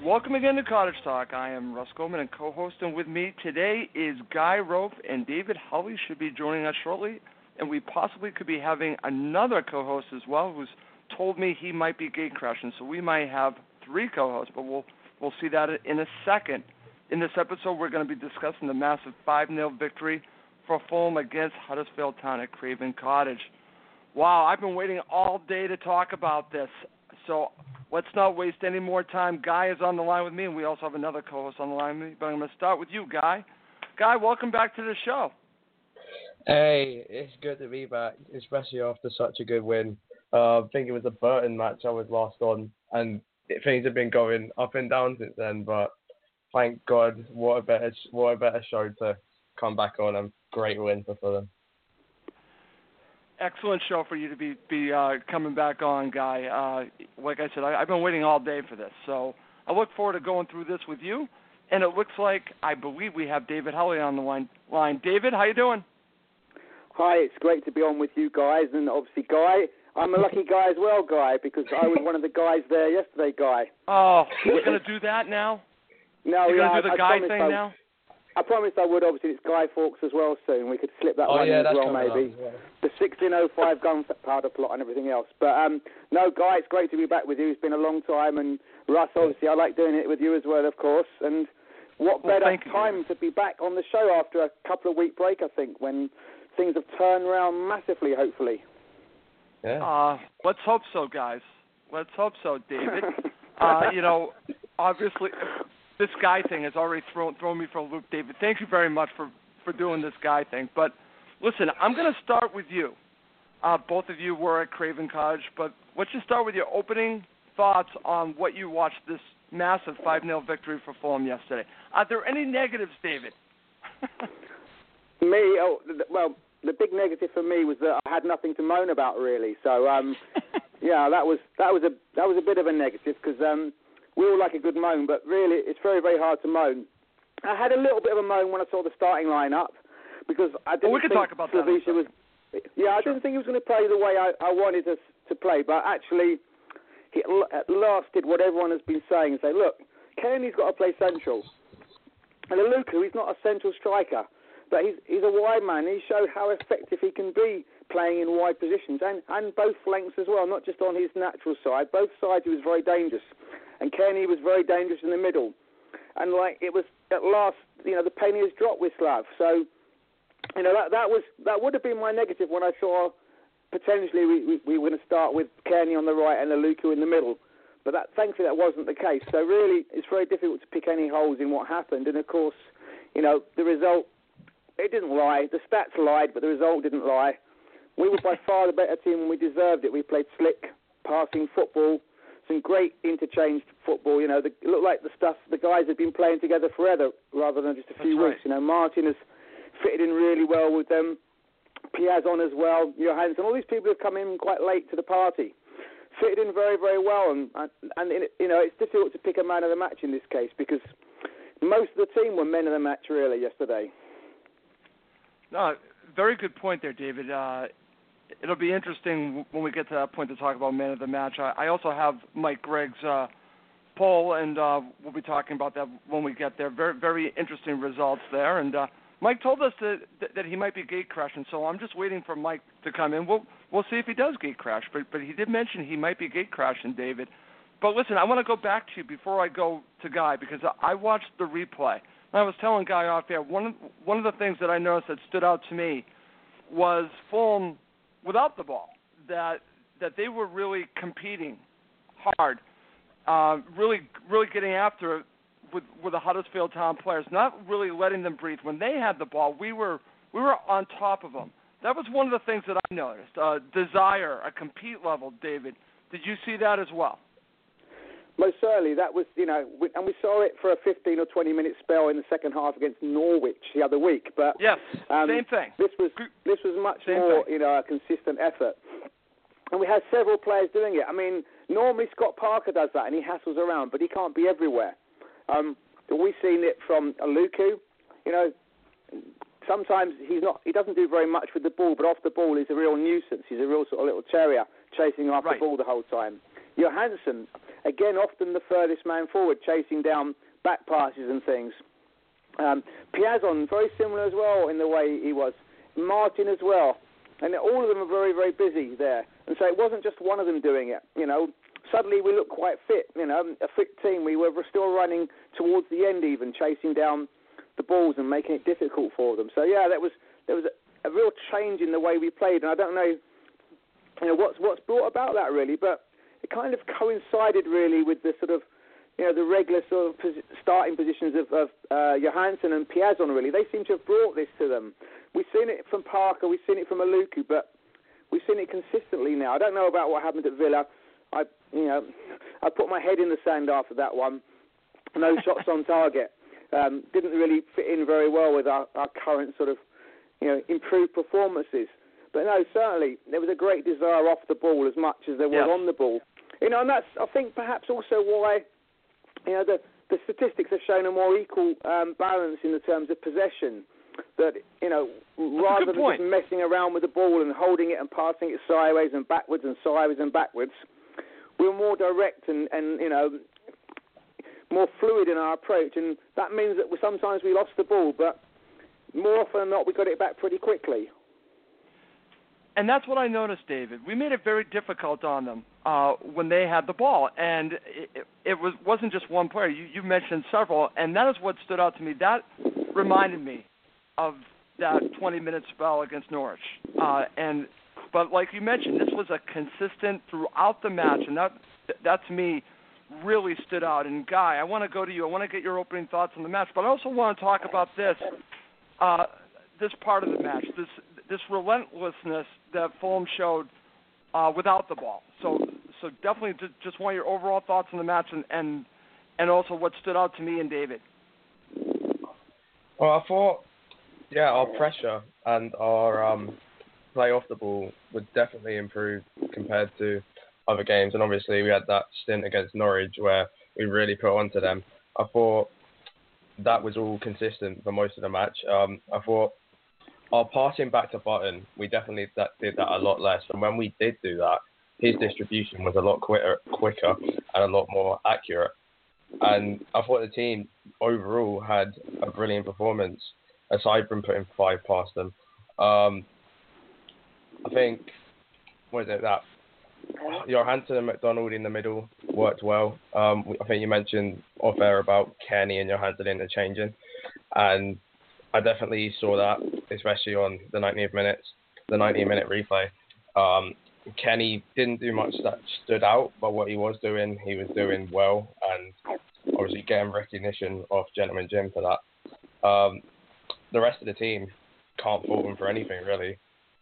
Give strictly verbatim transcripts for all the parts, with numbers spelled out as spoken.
Welcome again to Cottage Talk. I am Russ Goldman, and co-hosting with me today is Guy Rope, and David Hulley should be joining us shortly, and we possibly could be having another co-host as well who's told me he might be gate crashing, so we might have three co-hosts, but we'll we'll see that in a second. In this episode, we're going to be discussing the massive five nil victory for Fulham against Huddersfield Town at Craven Cottage. Wow, I've been waiting all day to talk about this, so let's not waste any more time. Guy is on the line with me, and we also have another co-host on the line with me, but I'm going to start with you, Guy. Guy, welcome back to the show. Hey, it's good to be back, especially after such a good win. Uh, I think it was a Burton match I was last on, and things have been going up and down since then, but thank God, what a better what a better show to come back on, and great win for Fulham. Excellent show for you to be be uh, coming back on, Guy. Uh, like I said, I, I've been waiting all day for this, so I look forward to going through this with you. And it looks like I believe we have David Hulley on the line. Line, David, how you doing? Hi, it's great to be on with you guys, and obviously, Guy, I'm a lucky guy as well, Guy, because I was one of the guys there yesterday, Guy. Oh, we're gonna do that now? No, You're yeah, gonna do the I, Guy I thing I, now? I promised I would. Obviously, it's Guy Fawkes as well soon. We could slip that oh, one yeah, in as that's well, maybe. Well. The sixteen oh five gunpowder plot and everything else. But um, no, Guy, it's great to be back with you. It's been a long time, and Russ, obviously, I like doing it with you as well, of course. And what well, better you, time to be back on the show after a couple of week break? I think when things have turned around massively, hopefully. Yeah. Uh, let's hope so, guys. Let's hope so, David. uh, you know, obviously, this Guy thing has already thrown thrown me for a loop, David. Thank you very much for, for doing this Guy thing. But listen, I'm going to start with you. Uh, both of you were at Craven Cottage, but let's just start with your opening thoughts on what you watched this massive five nil victory for Fulham yesterday. Are there any negatives, David? Me, oh, well, the big negative for me was that I had nothing to moan about, really. So, um, yeah, that was that was a that was a bit of a negative because um, we all like a good moan, but really, it's very very hard to moan. I had a little bit of a moan when I saw the starting lineup because I didn't well, we can think talk about Slavica that was. Yeah, I sure. didn't think he was going to play the way I, I wanted us to play, but actually, he at last did what everyone has been saying and say, look, Kearney's got to play central, and Aluku, he's not a central striker. But he's, he's a wide man. He showed how effective he can be playing in wide positions and, and both flanks as well, not just on his natural side. Both sides he was very dangerous. And Kearney was very dangerous in the middle. And like it was at last, you know, the penny has dropped with Slav. So, you know, that that was that would have been my negative when I saw potentially we, we, we were going to start with Kearney on the right and Aluku in the middle. But that thankfully that wasn't the case. So really it's very difficult to pick any holes in what happened. And of course, you know, the result, it didn't lie. The stats lied, but the result didn't lie. We were by far the better team and we deserved it. We played slick, passing football, some great interchanged football. You know, the, it looked like the stuff the guys had been playing together forever rather than just a few That's right. weeks. You know, Martin has fitted in really well with them. Piazon as well, Johansson. All these people have come in quite late to the party. Fitted in very, very well. And, and in, you know, it's difficult to pick a man of the match in this case because most of the team were men of the match, really, yesterday. No, very good point there, David. Uh, it'll be interesting when we get to that point to talk about man of the match. I, I also have Mike Gregg's uh, poll, and uh, we'll be talking about that when we get there. Very, very interesting results there. And uh, Mike told us that, that that he might be gate crashing, so I'm just waiting for Mike to come in. We'll we'll see if he does gate crash, but but he did mention he might be gate crashing, David. But listen, I want to go back to you before I go to Guy because I watched the replay. I was telling Guy off air, one of, one of the things that I noticed that stood out to me was Fulham without the ball, that that they were really competing hard, uh, really really getting after it with, with the Huddersfield Town players, not really letting them breathe. When they had the ball, we were we were on top of them. That was one of the things that I noticed. Uh, desire, a compete level, David. Did you see that as well? Most certainly, that was, you know, we, and we saw it for a fifteen or twenty minute spell in the second half against Norwich the other week. But yes, um, same thing. This was this was much same more, thing. you know, a consistent effort. And we had several players doing it. I mean, normally Scott Parker does that and he hassles around, but he can't be everywhere. Um, we've seen it from Aluku. You know, sometimes he's not, he doesn't do very much with the ball, but off the ball he's a real nuisance. He's a real sort of little terrier chasing after right. the ball the whole time. Johansson, again, often the furthest man forward, chasing down back passes and things. Um, Piazon, very similar as well in the way he was. Martin as well. And all of them are very, very busy there. And so it wasn't just one of them doing it. You know, suddenly we looked quite fit, you know, a fit team. We were still running towards the end even, chasing down the balls and making it difficult for them. So, yeah, that was there was a, a real change in the way we played. And I don't know, you know, what's, what's brought about that really, but it kind of coincided really with the sort of, you know, the regular sort of pos- starting positions of, of uh, Johansson and Piazon, really. They seem to have brought this to them. We've seen it from Parker, we've seen it from Aluku, but we've seen it consistently now. I don't know about what happened at Villa. I, you know, I put my head in the sand after that one. No shots on target. Um, didn't really fit in very well with our, our current sort of, you know, improved performances. But no, certainly there was a great desire off the ball as much as there was yes. on the ball. You know, and that's, I think, perhaps also why, you know, the, the statistics have shown a more equal um, balance in the terms of possession. That, you know, That's rather than point. just messing around with the ball and holding it and passing it sideways and backwards and sideways and backwards, we were more direct and, and, you know, more fluid in our approach. And that means that we, sometimes we lost the ball, but more often than not, we got it back pretty quickly. And that's what I noticed, David. We made it very difficult on them uh, when they had the ball, and it, it was, wasn't just one player. You, you mentioned several, and that is what stood out to me. That reminded me of that twenty-minute spell against Norwich. Uh, and but like you mentioned, this was a consistent throughout the match, and that, that to me really stood out. And, Guy, I want to go to you. I want to get your opening thoughts on the match, but I also want to talk about this, uh, this part of the match, this this relentlessness that Fulham showed uh, without the ball. So so definitely just, just want your overall thoughts on the match and, and, and also what stood out to me and David. Well, I thought, yeah, our pressure and our um, play off the ball would definitely improve compared to other games. And obviously we had that stint against Norwich where we really put onto them. I thought that was all consistent for most of the match. Um, I thought our passing back to Button, we definitely that, did that a lot less. And when we did do that, his distribution was a lot quicker, quicker and a lot more accurate. And I thought the team overall had a brilliant performance, aside from putting five past them. Um, I think, what is it, that Johansson and McDonald in the middle worked well. Um, I think you mentioned off air about Kenny and Johansson interchanging. And I definitely saw that, especially on the ninetieth minutes, the ninety minute replay. Um, Kenny didn't do much that stood out, but what he was doing, he was doing well, and obviously getting recognition off Gentleman Jim for that. Um, the rest of the team can't fault him for anything, really.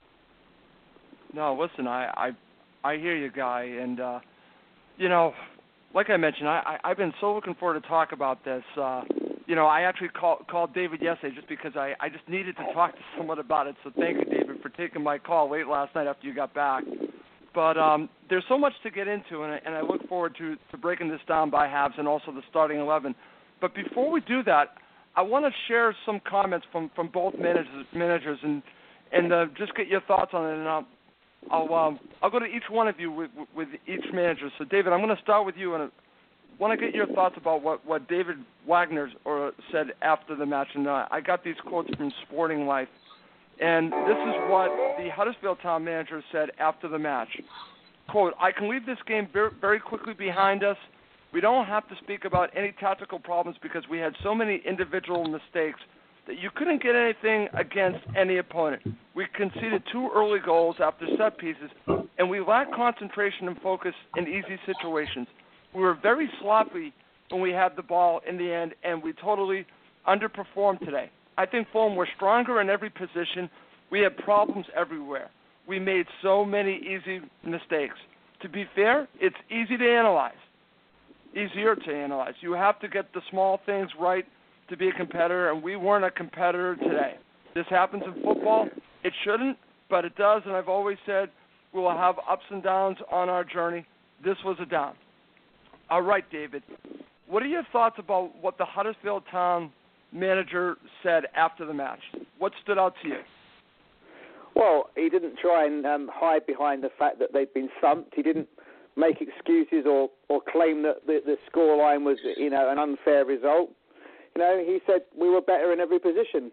No, listen, I I, I hear you, Guy, and uh, you know, like I mentioned, I, I I've been so looking forward to talk about this. Uh, You know, I actually call, called David yesterday just because I, I just needed to talk to someone about it. So thank you, David, for taking my call late last night after you got back. But um, there's so much to get into, and I, and I look forward to, to breaking this down by halves and also the starting eleven. But before we do that, I want to share some comments from, from both managers, managers and and uh, just get your thoughts on it. And I'll I'll, um, I'll go to each one of you with, with each manager. So, David, I'm going to start with you and want to get your thoughts about what, what David Wagner or said after the match. And uh, I got these quotes from Sporting Life. And this is what the Huddersfield Town manager said after the match. Quote, "I can leave this game very, very quickly behind us. We don't have to speak about any tactical problems because we had so many individual mistakes that you couldn't get anything against any opponent. We conceded two early goals after set pieces, and we lacked concentration and focus in easy situations. We were very sloppy when we had the ball in the end, and we totally underperformed today. I think Fulham were stronger in every position. We had problems everywhere. We made so many easy mistakes. To be fair, it's easy to analyze, easier to analyze. You have to get the small things right to be a competitor, and we weren't a competitor today. This happens in football. It shouldn't, but it does, and I've always said we will have ups and downs on our journey. This was a down." All right, David, what are your thoughts about what the Huddersfield Town manager said after the match? What stood out to you? Well, he didn't try and um, hide behind the fact that they'd been thumped. He didn't make excuses or, or claim that the, the scoreline was, you know, an unfair result. You know, he said we were better in every position.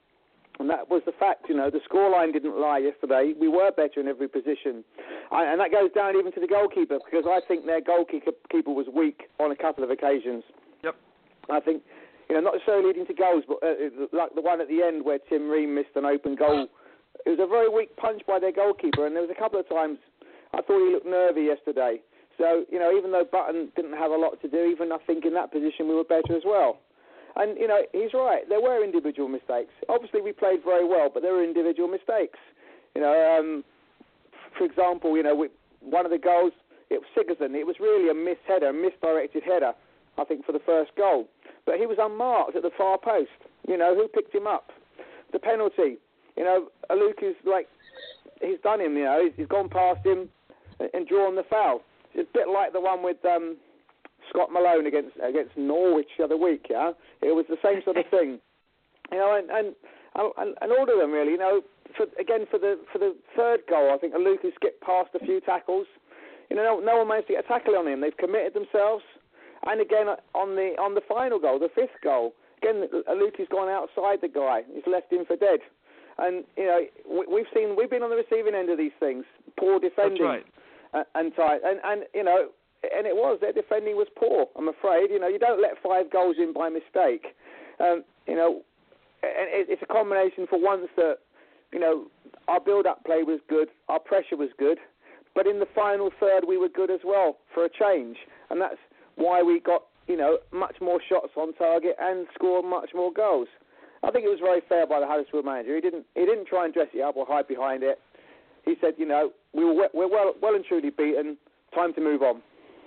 And that was the fact, you know. The scoreline didn't lie yesterday. We were better in every position. I, and that goes down even to the goalkeeper, because I think their goalkeeper was weak on a couple of occasions. Yep. I think, you know, not necessarily leading to goals, but uh, like the one at the end where Tim Ream missed an open goal. It was a very weak punch by their goalkeeper, and there was a couple of times I thought he looked nervy yesterday. So, you know, even though Button didn't have a lot to do, even I think in that position we were better as well. And, you know, he's right. There were individual mistakes. Obviously, we played very well, but there were individual mistakes. You know, um, for example, you know, we, one of the goals, it was Sigurdsson. It was really a missed header, a misdirected header, I think, for the first goal. But he was unmarked at the far post. You know, who picked him up? The penalty. You know, Aluku's like, he's done him, you know. He's, he's gone past him and drawn the foul. It's a bit like the one with um, Scott Malone against against Norwich the other week, yeah? It was the same sort of thing. You know, and, and, and, and all of them, really, you know. For, again, for the for the third goal, I think Aluku skipped past a few tackles. You know, no, no one managed to get a tackle on him. They've committed themselves. And again, on the on the final goal, the fifth goal, again, Aluku's gone outside the guy. He's left him for dead. And, you know, we, we've seen, we've been on the receiving end of these things. Poor defending. That's right. uh, and tight. And, and, you know, and it was, their defending was poor, I'm afraid. You know, you don't let five goals in by mistake. Um, you know, and it, it's a combination for once that, you know, our build-up play was good, our pressure was good, but in the final third we were good as well, for a change. And that's why we got, you know, much more shots on target and scored much more goals. I think it was very fair by the Huddersfield manager. He didn't he didn't try and dress it up or hide behind it. He said, you know, we were we're well well and truly beaten. Time to move on.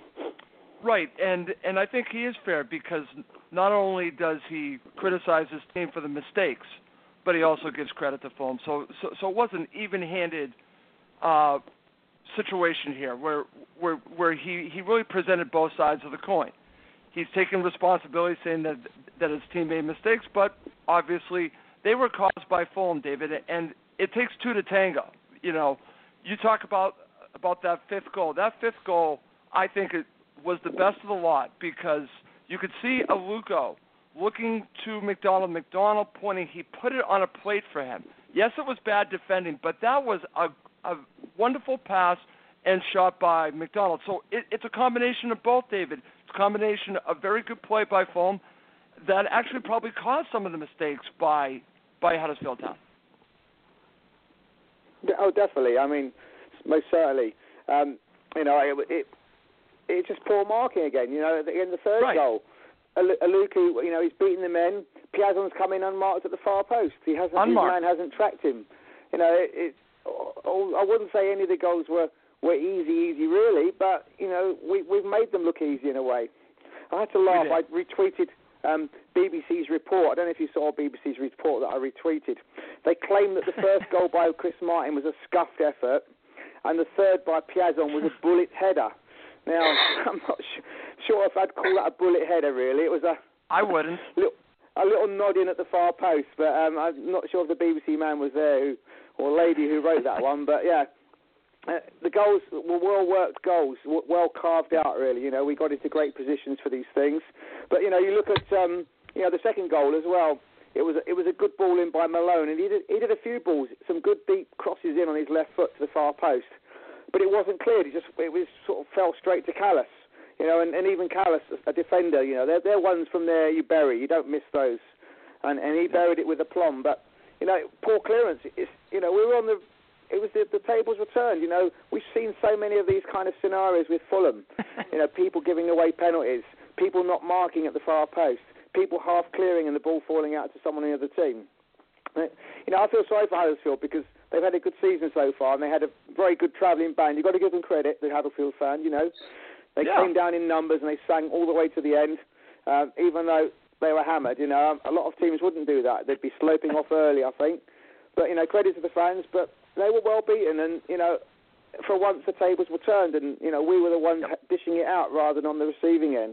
Right, and and I think he is fair, because not only does he criticize his team for the mistakes, but he also gives credit to Fulham. So so, so it was an even-handed uh, situation here, where where where he, he really presented both sides of the coin. He's taking responsibility, saying that that his team made mistakes, but obviously they were caused by Fulham, David, and it takes two to tango. You know, you talk about about that fifth goal. That fifth goal, I think, it was the best of the lot, because you could see Aluko looking to McDonald, McDonald pointing. He put it on a plate for him. Yes, it was bad defending, but that was a, a wonderful pass and shot by McDonald. So it, it's a combination of both, David. It's a combination of very good play by Fulham that actually probably caused some of the mistakes by by Huddersfield Town. Oh, definitely. I mean, most certainly. Um, you know, it, it it's just poor marking again. You know, in the third right. goal, Aluku, you know, he's beating the men. Piazon's come in unmarked at the far post. He hasn't. Unmarked. His man hasn't tracked him. You know, it, it, I wouldn't say any of the goals were. were easy, easy really, but, you know, we, we've made them look easy in a way. I had to laugh. I retweeted um, B B C's report. I don't know if you saw B B C's report that I retweeted. They claim that the first goal by Chris Martin was a scuffed effort, and the third by Piazon was a bullet header. Now, I'm not sh- sure if I'd call that a bullet header, really. It was a... I wouldn't. Little, a little nodding at the far post, but um, I'm not sure if the B B C man was there, who, or lady who wrote that one, but yeah. Uh, the goals were well-worked goals, w- well carved out, really. You know, we got into great positions for these things. But, you know, you look at, um, you know, the second goal as well. It was a, it was a good ball in by Malone, and he did, he did a few balls, some good deep crosses in on his left foot to the far post. But it wasn't cleared. It just it was sort of fell straight to Callas. You know, and, and even Callas, a defender, you know, they're, they're ones from there you bury. You don't miss those. And, and he buried it with aplomb. But, you know, poor clearance. It's, you know, we were on the... It was the, the tables were turned. You know, we've seen so many of these kind of scenarios with Fulham. You know, people giving away penalties, people not marking at the far post, people half clearing and the ball falling out to someone in the other team. You know, I feel sorry for Huddersfield because they've had a good season so far and they had a very good travelling band. You've got to give them credit, the Huddersfield fan, you know. They yeah. came down in numbers and they sang all the way to the end, um, even though they were hammered. You know, a lot of teams wouldn't do that. They'd be sloping off early, I think. But, you know, credit to the fans, but they were well beaten, and, you know, for once the tables were turned, and, you know, we were the ones yep. dishing it out rather than on the receiving end.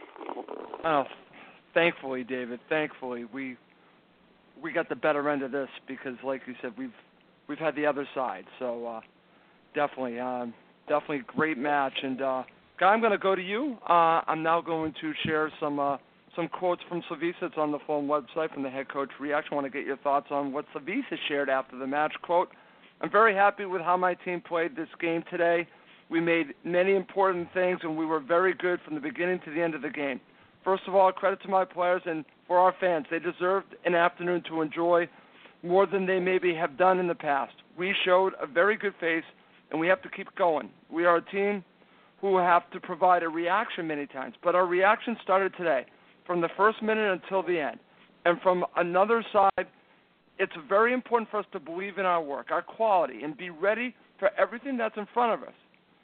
Oh, thankfully, David, thankfully, we we got the better end of this because, like you said, we've we've had the other side. So uh, definitely, um, definitely great match. And uh, Guy, I'm going to go to you. Uh, I'm now going to share some uh, some quotes from Slavisa. It's on the Fulham website from the head coach reaction. I want to get your thoughts on what Slavisa shared after the match. Quote, I'm very happy with how my team played this game today. We made many important things, and we were very good from the beginning to the end of the game. First of all, credit to my players and for our fans. They deserved an afternoon to enjoy more than they maybe have done in the past. We showed a very good face, and we have to keep going. We are a team who have to provide a reaction many times, but our reaction started today, from the first minute until the end. And from another side, it's very important for us to believe in our work, our quality, and be ready for everything that's in front of us.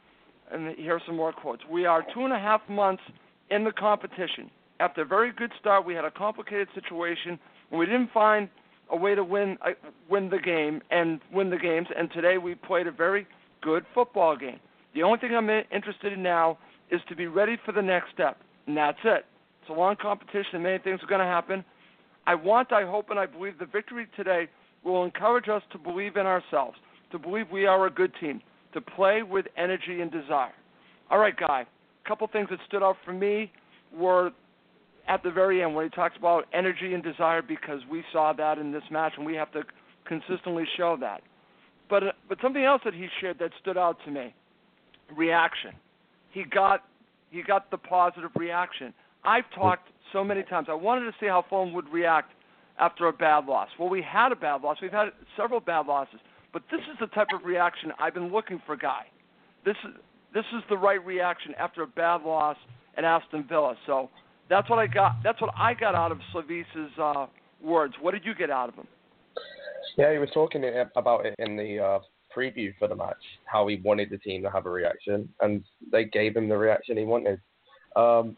And here's some more quotes. We are two and a half months in the competition. After a very good start, we had a complicated situation, and we didn't find a way to win uh, win the game and win the games. And today we played a very good football game. The only thing I'm interested in now is to be ready for the next step, and that's it. It's a long competition, and many things are going to happen. I want, I hope, and I believe the victory today will encourage us to believe in ourselves, to believe we are a good team, to play with energy and desire. All right, Guy, a couple things that stood out for me were at the very end when he talks about energy and desire, because we saw that in this match, and we have to consistently show that. But uh, but something else that he shared that stood out to me, reaction. He got he got the positive reaction. I've talked so many times. I wanted to see how Fulham would react after a bad loss. Well, we had a bad loss. We've had several bad losses. But this is the type of reaction I've been looking for, Guy. This is this is the right reaction after a bad loss at Aston Villa. So that's what I got. That's what I got out of Slavisa's uh, words. What did you get out of him? Yeah, he was talking about it in the uh, preview for the match, how he wanted the team to have a reaction, and they gave him the reaction he wanted. Um,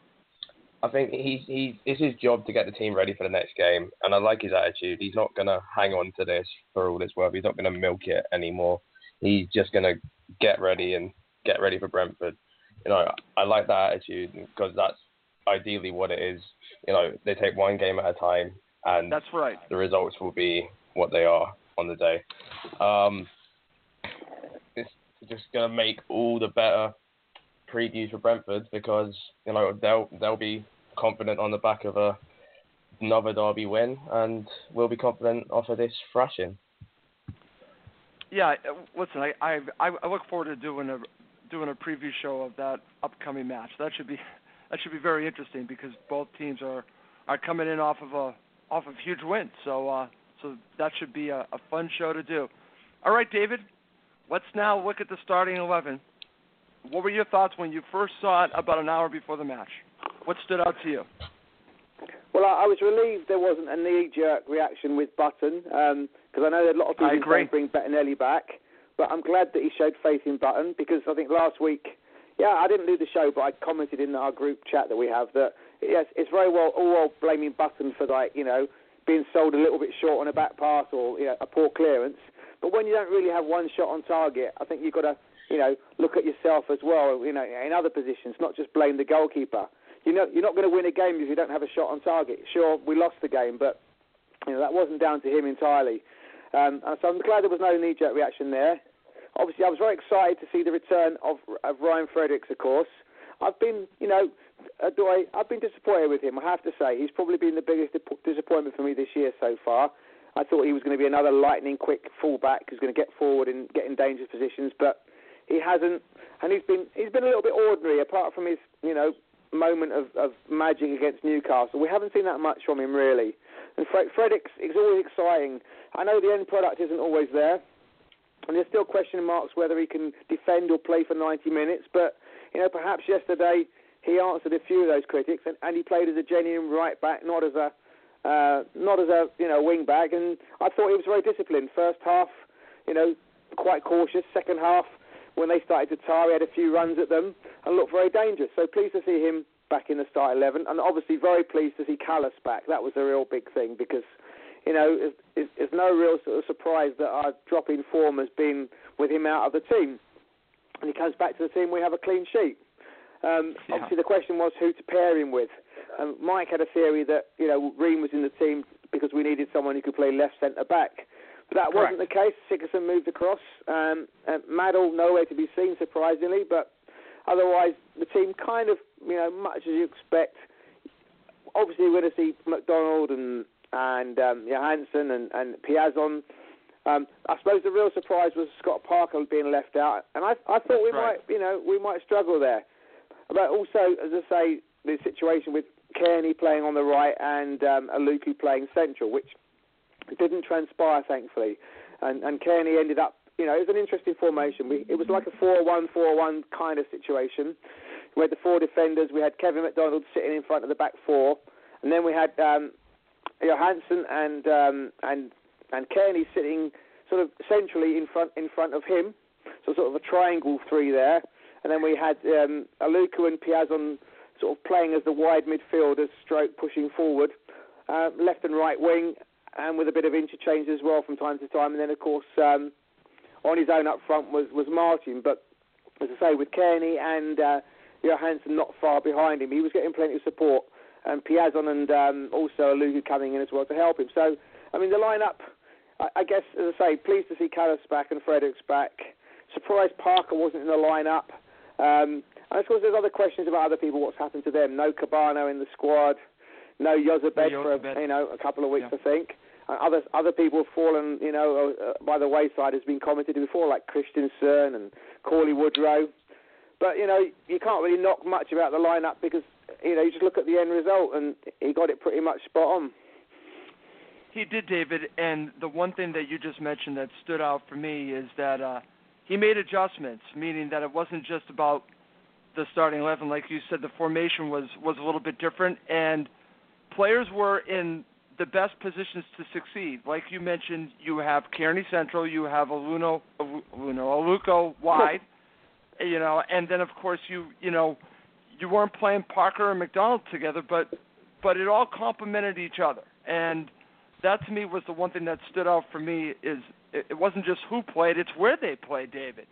I think he, he, it's his job to get the team ready for the next game, and I like his attitude. He's not going to hang on to this for all it's worth. He's not going to milk it anymore. He's just going to get ready and get ready for Brentford. You know, I like that attitude because that's ideally what it is. You know, they take one game at a time, and that's right. The results will be what they are on the day. Um, it's just going to make all the better previews for Brentford because, you know, they'll they'll be confident on the back of a another derby win, and we'll be confident off of this thrashing. Yeah, listen, I I I look forward to doing a doing a preview show of that upcoming match. That should be that should be very interesting because both teams are, are coming in off of a off of huge wins. So uh, so that should be a, a fun show to do. All right, David, let's now look at the starting eleven. What were your thoughts when you first saw it about an hour before the match? What stood out to you? Well, I, I was relieved there wasn't a knee-jerk reaction with Button, because um, I know that a lot of people don't bring Bettinelli back, but I'm glad that he showed faith in Button, because I think last week, yeah, I didn't do the show, but I commented in our group chat that we have that, yes, it's very well all well blaming Button for, like, you know, being sold a little bit short on a back pass or, you know, a poor clearance, but when you don't really have one shot on target, I think you've got to, you know, look at yourself as well, you know, in other positions, not just blame the goalkeeper. You know, you're not going to win a game if you don't have a shot on target. Sure, we lost the game, but you know that wasn't down to him entirely. Um, and so I'm glad there was no knee-jerk reaction there. Obviously, I was very excited to see the return of, of Ryan Fredericks, of course. I've been, you know, uh, do I, I've been disappointed with him, I have to say. He's probably been the biggest disappointment for me this year so far. I thought he was going to be another lightning-quick fullback who's going to get forward and get in dangerous positions, but he hasn't, and he's been he's been a little bit ordinary, apart from his, you know, moment of, of magic against Newcastle. We haven't seen that much from him, really. And Fred, Fredericks is always exciting. I know the end product isn't always there, and there's still question marks whether he can defend or play for ninety minutes, but, you know, perhaps yesterday he answered a few of those critics, and, and he played as a genuine right-back, not as a, uh, not as a, you know, wing-back, and I thought he was very disciplined. First half, you know, quite cautious. Second half, when they started to tire, he had a few runs at them and looked very dangerous. So pleased to see him back in the start eleven, and obviously very pleased to see Callas back. That was a real big thing because, you know, it's, it's, it's no real sort of surprise that our drop in form has been with him out of the team. And he comes back to the team, we have a clean sheet. Um, yeah. Obviously the question was who to pair him with. Um, Mike had a theory that, you know, Ream was in the team because we needed someone who could play left centre-back. that wasn't the case. Sigerson moved across. Um, and Maddle nowhere to be seen, surprisingly, but otherwise the team kind of, you know, much as you expect. Obviously, we're going to see McDonald and and um, Johansson and, and Piazon. Um, I suppose the real surprise was Scott Parker being left out, and I, I thought That's we right. might, you know, we might struggle there. But also, as I say, the situation with Kearney playing on the right and um, Aluku playing central, which didn't transpire, thankfully. And, and Kearney ended up, you know, it was an interesting formation. We, it was like a four one four one kind of situation. We had the four defenders. We had Kevin McDonald sitting in front of the back four, and then we had um, Johansson and um, and and Kearney sitting sort of centrally in front in front of him, so sort of a triangle three there. And then we had um, Aluku and Piazon sort of playing as the wide midfielders, stroke pushing forward, uh, left and right wing, and with a bit of interchange as well from time to time. And then, of course, um, on his own up front was, was Martin. But, as I say, with Kearney and uh, Johansson not far behind him, he was getting plenty of support. And Piazon and um, also Aluku coming in as well to help him. So, I mean, the lineup, I, I guess, as I say, pleased to see Callis back and Fredericks back. Surprised Parker wasn't in the lineup. Um, and of course, there's other questions about other people, what's happened to them. No Cabano in the squad. No Yozabed for, you know, a couple of weeks, yeah. I think. And other, other people have fallen, you know, uh, by the wayside, has been commented before, like Christensen and Corley Woodrow. But, you know, you can't really knock much about the lineup because, you know, you just look at the end result and he got it pretty much spot on. He did, David, and the one thing that you just mentioned that stood out for me is that uh, he made adjustments, meaning that it wasn't just about the starting eleven. Like you said, the formation was, was a little bit different, and players were in the best positions to succeed. Like you mentioned, you have Kearney Central, you have Aluno, Aluno, Aluko wide, you know, and then, of course, you you know, you weren't playing Parker and McDonald together, but but it all complemented each other. And that, to me, was the one thing that stood out for me is it, it wasn't just who played, it's where they played, David.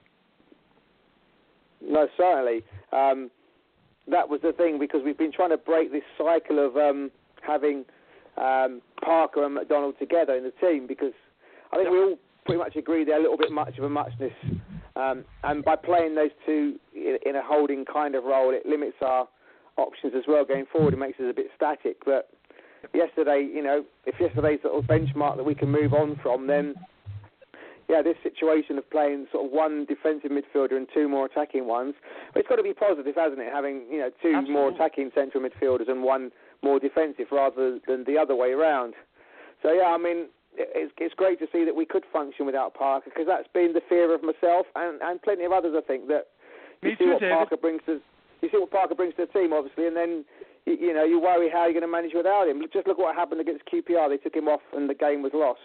No, certainly. Um, that was the thing, because we've been trying to break this cycle of um, having um, Parker and McDonald together in the team, because I think we all pretty much agree they're a little bit much of a muchness. Um, and by playing those two in, in a holding kind of role, it limits our options as well going forward. It makes us a bit static. But yesterday, you know, if yesterday's sort of benchmark that we can move on from, then, yeah, this situation of playing sort of one defensive midfielder and two more attacking ones, but it's got to be positive, hasn't it, having, you know, two Absolutely. more attacking central midfielders and one more defensive rather than the other way around. So, yeah, I mean, it's, it's great to see that we could function without Parker, because that's been the fear of myself and, and plenty of others, I think, that you Me see too, what David. Parker brings to you see what Parker brings to the team, obviously, and then you, you know you worry how you're going to manage without him. Just look what happened against Q P R; they took him off, and the game was lost.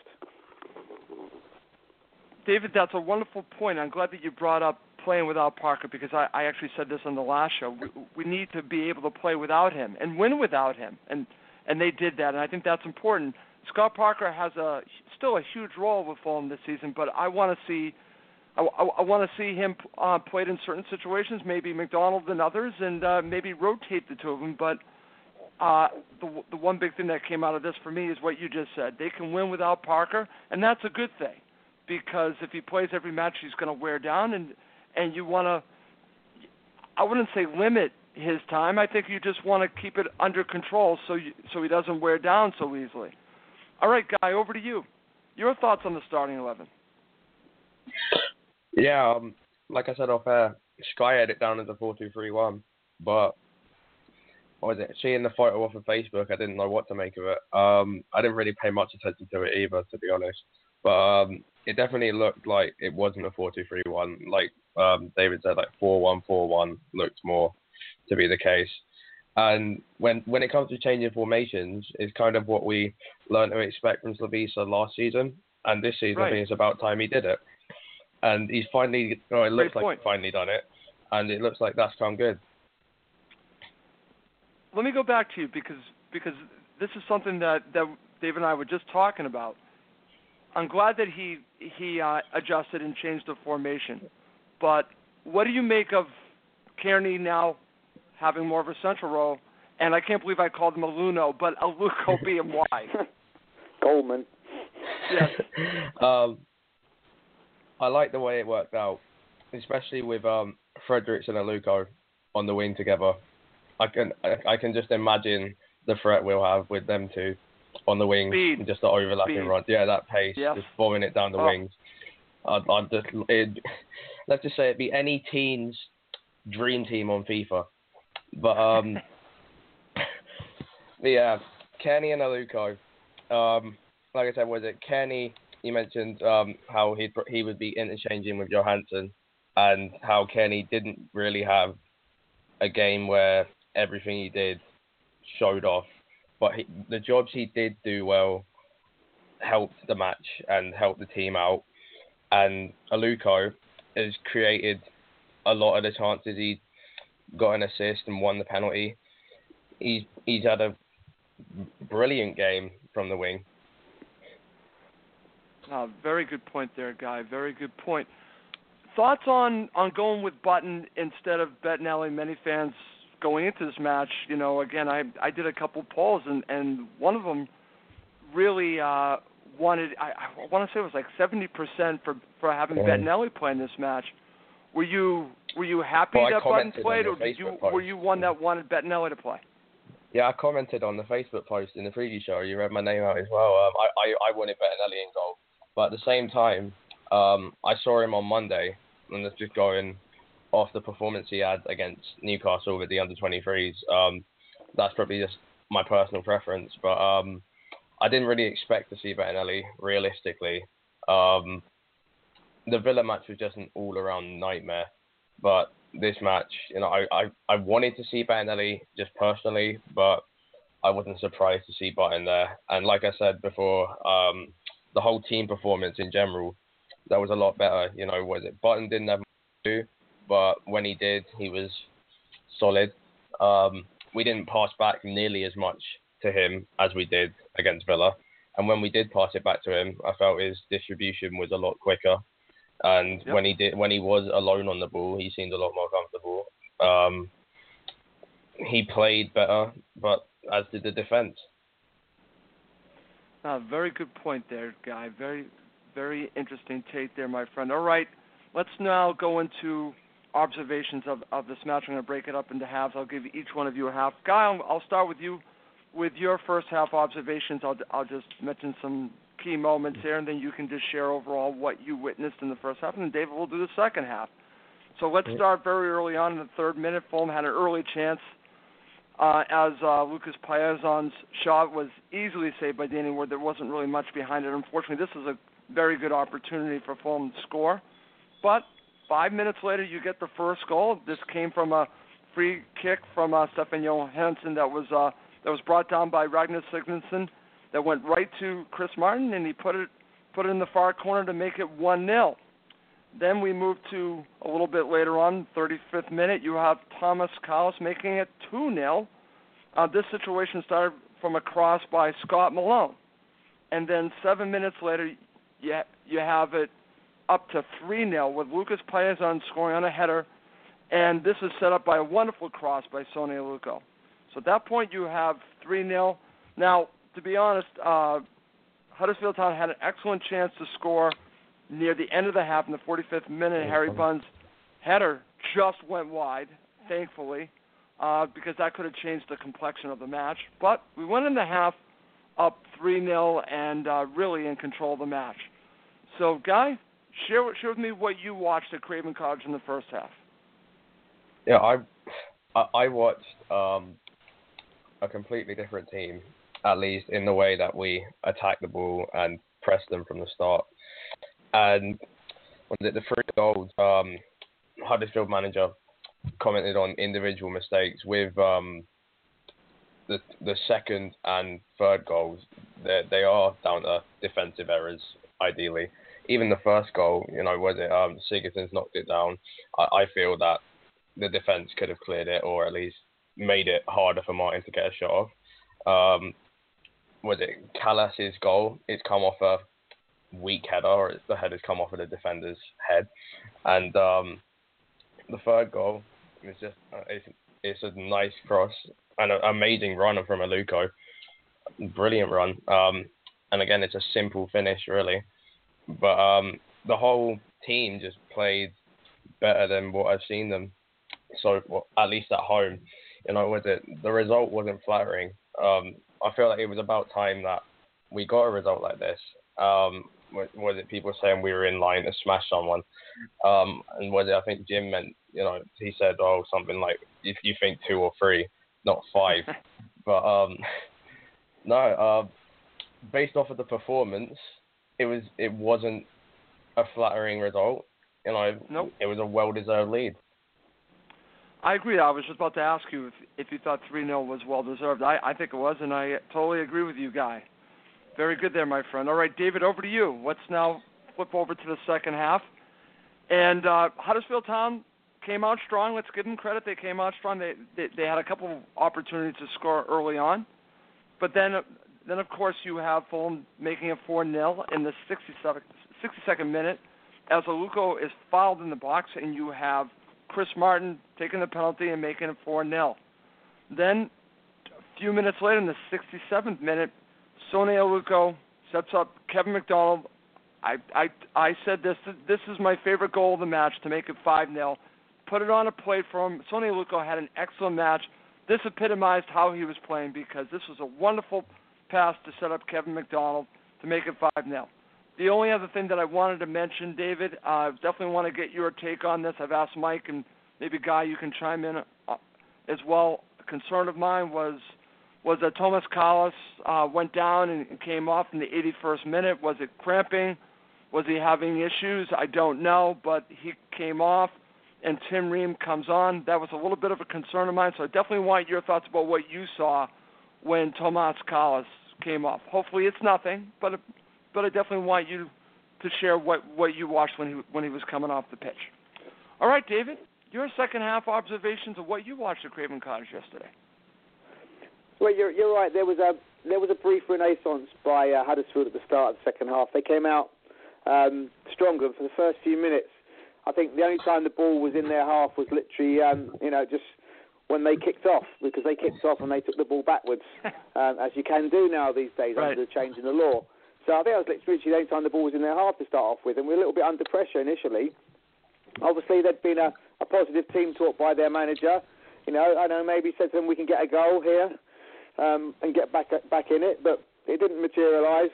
David, that's a wonderful point. I'm glad that you brought up playing without Parker, because I, I actually said this on the last show. We, we need to be able to play without him and win without him, and and they did that, and I think that's important. Scott Parker has a still a huge role with Fulham this season, but I want to see I, I, I want to see him uh, played in certain situations, maybe McDonald and others, and uh, maybe rotate the two of them. But uh, the the one big thing that came out of this for me is what you just said. They can win without Parker, and that's a good thing, because if he plays every match, he's going to wear down, and and you want to, I wouldn't say limit his time. I think you just want to keep it under control so you, so he doesn't wear down so easily. All right, Guy, over to you. Your thoughts on the starting eleven? Yeah, um, like I said off air, Sky had it down as a four two three one, but what was it? Seeing the photo off of Facebook, I didn't know what to make of it. Um, I didn't really pay much attention to it either, to be honest. But um, it definitely looked like it wasn't a four two three one. Like um, David said, like four one four one looked more to be the case. And when when it comes to changing formations, it's kind of what we learned to expect from Slavisa last season. And this season, Right. I think it's about time he did it. And he's finally, oh, it looks Great like point. he's finally done it. And it looks like that's come good. Let me go back to you, because because this is something that, that Dave and I were just talking about. I'm glad that he he uh, adjusted and changed the formation. But what do you make of Kearney now having more of a central role? And I can't believe I called him Aluno, but Aluko being wide. Goldman. Yes. um, I like the way it worked out, especially with um, Fredericks and Aluko on the wing together. I can I, I can just imagine the threat we'll have with them two on the wings, Speed. just the overlapping Speed. runs. Yeah, that pace, Yes. just bombing it down the Oh. wings. I'd, I'd just, it'd, let's just say it'd be any team's dream team on FIFA. But um, but yeah, Kenny and Aluko. Um, like I said, was it Kenny? You mentioned um, how he he would be interchanging with Johansson, and how Kenny didn't really have a game where everything he did showed off, but he, the jobs he did do well helped the match and helped the team out. And Aluko has created a lot of the chances. He got an assist and won the penalty. He's he's had a brilliant game from the wing. Uh, very good point there, Guy. Very good point. Thoughts on, on going with Button instead of Bettinelli? Many fans going into this match, you know, again, I I did a couple polls, and, and one of them really uh, wanted, I, I want to say it was like seventy percent for, for having Mm. Bettinelli play in this match. Were you were you happy Well, I that Button commented played, on or the did you, Facebook post. were you one that wanted Bettinelli to play? Yeah, I commented on the Facebook post in the preview show. You read my name out as well. Um, I, I, I wanted Bettinelli in goal. But at the same time, um, I saw him on Monday, and that's just going off the performance he had against Newcastle with the under twenty-threes. Um, that's probably just my personal preference. But um, I didn't really expect to see Bettinelli, realistically. Um, the Villa match was just an all-around nightmare. But this match, you know, I, I, I wanted to see Bettinelli just personally, but I wasn't surprised to see Button there. And like I said before, um, the whole team performance in general, that was a lot better. You know, was it Button didn't have much to do, but when he did, he was solid. Um, we didn't pass back nearly as much to him as we did against Villa. And when we did pass it back to him, I felt his distribution was a lot quicker. And Yep. when he did, when he was alone on the ball, he seemed a lot more comfortable. Um, he played better, but as did the defense. Uh, very good point there, Guy. Very, very interesting take there, my friend. All right, let's now go into observations of, of this match. I'm going to break it up into halves. I'll give each one of you a half. Guy, I'll, I'll start with you with your first half observations. I'll, I'll just mention some key moments here, and then you can just share overall what you witnessed in the first half, and then David will do the second half. So let's start very early on in the third minute. Fulham had an early chance uh, as uh, Lucas Piazon's shot was easily saved by Danny Ward. There wasn't really much behind it. Unfortunately, this is a very good opportunity for Fulham to score. But five minutes later, you get the first goal. This came from a free kick from uh, Stefan Johansson that was uh, that was brought down by Ragnar Sigmundsson, that went right to Chris Martin, and he put it put it in the far corner to make it one nil. Then we move to a little bit later on, thirty-fifth minute, you have Thomas Callis making it two nil. Uh, this situation started from a cross by Scott Malone. And then seven minutes later, you, you have it up to three nil with Lucas Piazon scoring on a header. And this is set up by a wonderful cross by Sonny Aluko. So at that point, you have three nil. Now, to be honest, uh, Huddersfield Town had an excellent chance to score near the end of the half in the forty-fifth minute. Harry Bunn's header just went wide, thankfully, uh, because that could have changed the complexion of the match. But we went in the half up three nil and uh, really in control of the match. So, Guy, share, share with me what you watched at Craven Cottage in the first half. Yeah, I I watched um, a completely different team, at least in the way that we attacked the ball and pressed them from the start. And was it the three goals, um, Huddersfield manager commented on individual mistakes with um, the the second and third goals. They they are down to defensive errors, ideally. Even the first goal, you know, was it um, Sigurdsson's knocked it down. I, I feel that the defence could have cleared it, or at least made it harder for Martin to get a shot off. Um, was it Callas's goal? It's come off a weak header, or it's the header's come off of the defender's head. And um, the third goal is just uh, it's, it's a nice cross and an amazing run from Aluko. Brilliant run. Um, and again, it's a simple finish, really. But um, the whole team just played better than what I've seen them. So, well, at least at home, you know, was it the result wasn't flattering. Um, I feel like it was about time that we got a result like this. Um, was, was it people saying we were in line to smash someone? Um, and was it, I think Jim meant, you know, he said, oh, something like, if you think two or three, not five. But, um, no, uh, based off of the performance, it was, it wasn't a flattering result. You know, nope. It was a well-deserved lead. I agree. I was just about to ask you if, if you thought three nil was well-deserved. I, I think it was, and I totally agree with you, Guy. Very good there, my friend. All right, David, over to you. Let's now flip over to the second half. And uh, Huddersfield Town came out strong. Let's give them credit. They came out strong. They they, they had a couple of opportunities to score early on. But then, then of course, you have Fulham making it four nil in the sixty-second minute as Aluko is fouled in the box, and you have Chris Martin taking the penalty and making it four nil. Then, a few minutes later, in the sixty-seventh minute, Sonny Aluko sets up Kevin McDonald. I, I, I said this, this is my favorite goal of the match, to make it five nil. Put it on a plate for him. Sonny Aluko had an excellent match. This epitomized how he was playing, because this was a wonderful pass to set up Kevin McDonald to make it five nil. The only other thing that I wanted to mention, David, I uh, definitely want to get your take on this. I've asked Mike, and maybe Guy, you can chime in uh, as well. A concern of mine was was that Thomas Callas uh, went down and came off in the eighty-first minute. Was it cramping? Was he having issues? I don't know, but he came off, and Tim Ream comes on. That was a little bit of a concern of mine, so I definitely want your thoughts about what you saw when Thomas Callas came off. Hopefully it's nothing, but but I definitely want you to share what, what you watched when he when he was coming off the pitch. All right, David, your second half observations of what you watched at Craven Cottage yesterday. Well, you're you're right. There was a there was a brief renaissance by uh, Huddersfield at the start of the second half. They came out um, stronger for the first few minutes. I think the only time the ball was in their half was literally, um, you know, just when they kicked off, because they kicked off and they took the ball backwards, um, as you can do now these days right. under the change in the law. So I think that was literally the only time the ball was in their half to start off with, and we were a little bit under pressure initially. Obviously, there'd been a, a positive team talk by their manager. You know, I know maybe said to them, we can get a goal here um, and get back back in it, but it didn't materialise.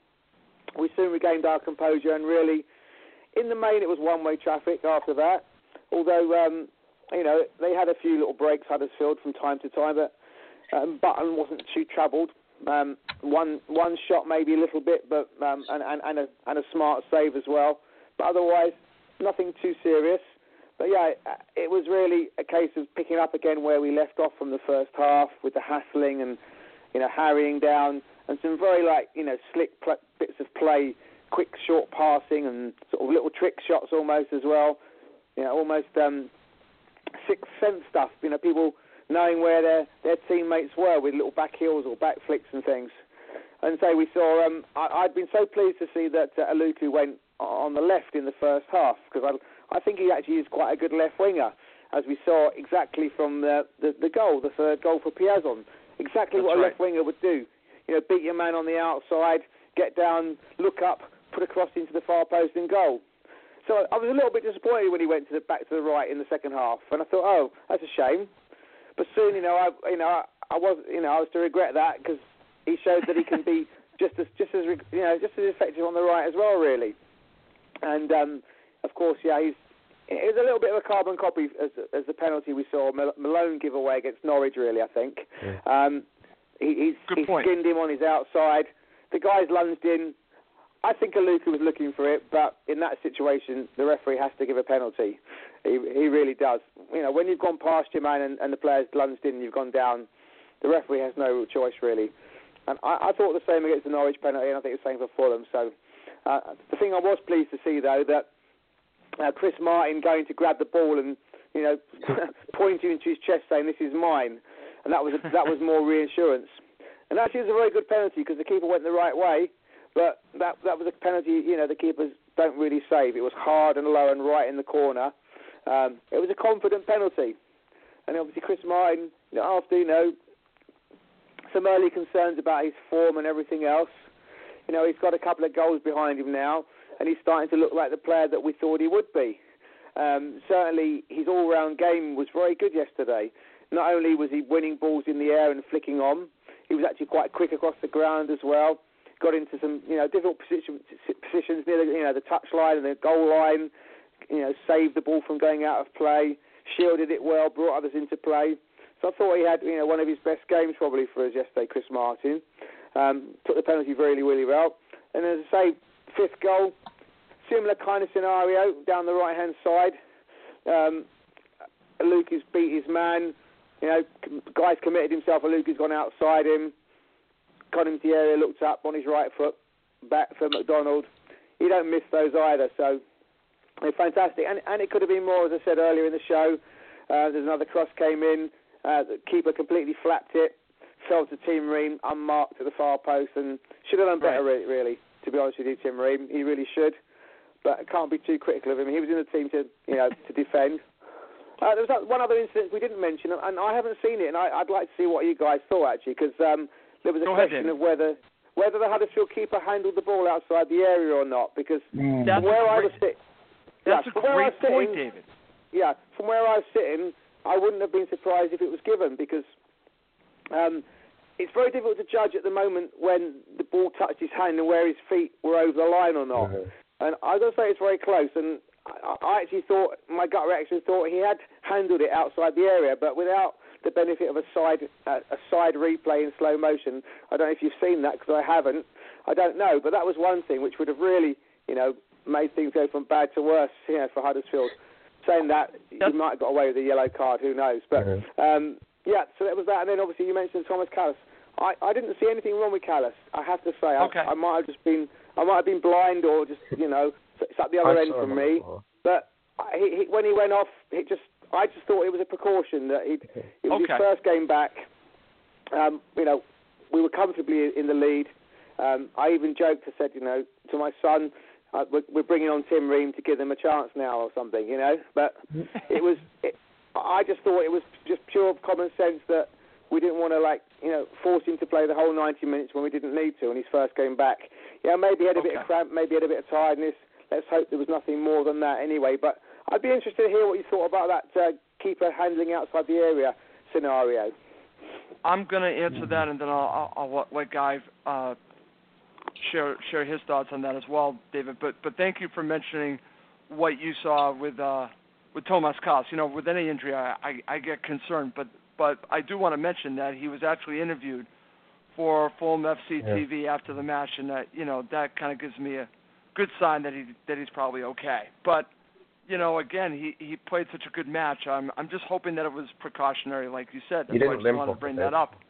We soon regained our composure, and really, in the main, it was one-way traffic after that. Although, um, you know, they had a few little breaks, Huddersfield, from time to time, but um, Button wasn't too troubled. Um, one one shot maybe a little bit, but um, and, and, and, a, and a smart save as well. But otherwise, nothing too serious. But yeah, it was really a case of picking up again where we left off from the first half, with the hassling and, you know, harrying down, and some very, like, you know, slick pl- bits of play, quick short passing and sort of little trick shots almost as well. You know, almost um, sixth sense stuff. You know, people knowing where their, their teammates were with little back heels or back flicks and things. And so we saw, um, I, I'd been so pleased to see that uh, Aluko went on the left in the first half, because I, I think he actually is quite a good left winger, as we saw exactly from the, the, the goal, the third goal for Piazon. Exactly That's what a right. left winger would do. You know, beat your man on the outside, get down, look up, put a cross into the far post and goal. So I was a little bit disappointed when he went to the back to the right in the second half, and I thought, oh, that's a shame. But soon, you know, I, you know, I, I was, you know, I was to regret that, because he showed that he can be just as, just as, you know, just as effective on the right as well, really. And um, of course, yeah, he's. It was a little bit of a carbon copy as, as the penalty we saw Malone give away against Norwich, really, I think. Yeah. Um, he, he's, he skinned him on his outside. The guy's lunged in. I think Aluko was looking for it, but in that situation, the referee has to give a penalty. He, he really does. You know, when you've gone past your man and, and the player's lunged in and you've gone down, the referee has no real choice, really. And I, I thought the same against the Norwich penalty, and I think the same for Fulham. So uh, the thing I was pleased to see, though, that uh, Chris Martin going to grab the ball and, you know, pointing into his chest saying, this is mine. And that was a, that was more reassurance. And actually it was a very good penalty, because the keeper went the right way. But that that was a penalty, you know, the keepers don't really save. It was hard and low and right in the corner. Um, it was a confident penalty. And obviously Chris Martin, you know, after, you know, some early concerns about his form and everything else, You know, he's got a couple of goals behind him now, and he's starting to look like the player that we thought he would be. Um, certainly, his all-round game was very good yesterday. Not only was he winning balls in the air and flicking on, he was actually quite quick across the ground as well. Got into some, you know, difficult position, positions near the, you know, the touch line and the goal line. You know, saved the ball from going out of play, shielded it well, brought others into play. So I thought he had, you know, one of his best games probably for us yesterday, Chris Martin. Um, took the penalty really, really well. And as I say, fifth goal, similar kind of scenario down the right-hand side. Um, Luke has beat his man. You know, guy's committed himself. Luke has gone outside him. Got him to the area, looked up on his right foot, back for McDonald. You don't miss those either, so they're fantastic. And, and it could have been more, as I said earlier in the show. Uh, there's another cross came in. Uh, the keeper completely flapped it. Fell to Tim Ream, unmarked at the far post, and should have done better, right. really, to be honest with you, Tim Ream. He really should. But I can't be too critical of him. He was in the team to, you know, to defend. Uh, there was one other incident we didn't mention, and I haven't seen it, and I, I'd like to see what you guys thought, actually, because um, there was a Go question ahead, of whether whether the Huddersfield keeper handled the ball outside the area or not, because mm. from where I was sitting... That's yeah, a great sitting, point, David. Yeah, from where I was sitting, I wouldn't have been surprised if it was given, because um, it's very difficult to judge at the moment when the ball touched his hand and where his feet were over the line or not. Mm-hmm. And I've got to say it's very close, and I, I actually thought, my gut reaction thought he had handled it outside the area, but without the benefit of a side uh, a side replay in slow motion. I don't know if you've seen that, because I haven't. I don't know, but that was one thing which would have really, you know, made things go from bad to worse, you know, for Huddersfield. Saying that, That's... you might have got away with a yellow card, who knows. But, mm-hmm. um, yeah, so that was that. And then, obviously, you mentioned Thomas Callas. I, I didn't see anything wrong with Callas, I have to say. Okay. I, I might have just been, I might have been blind or just, you know, it's at the other I end from me. Before. But he, he, when he went off, it just, I just thought it was a precaution that he'd, it was okay. his first game back. Um, you know, we were comfortably in the lead. Um, I even joked, I said, you know, to my son, uh, we're, we're bringing on Tim Ream to give them a chance now or something, you know. But it was, it, I just thought it was just pure common sense that we didn't want to, like, you know, force him to play the whole ninety minutes when we didn't need to when his first game back. Yeah, maybe he had a okay. bit of cramp, maybe he had a bit of tiredness. Let's hope there was nothing more than that anyway. But I'd be interested to hear what you thought about that uh, keeper handling outside the area scenario. I'm going to answer that, and then I'll, I'll, I'll let Guy uh, share share his thoughts on that as well, David. But but thank you for mentioning what you saw with uh, with Tomas Callas. You know, with any injury, I, I, I get concerned, but but I do want to mention that he was actually interviewed for Fulham F C T V yeah. after the match, and that, you know, that kind of gives me a good sign that he that he's probably okay. But you know, again, he, he played such a good match. I'm I'm just hoping that it was precautionary, like you said. That's he why I didn't just limp wanted off to bring the that pitch. up.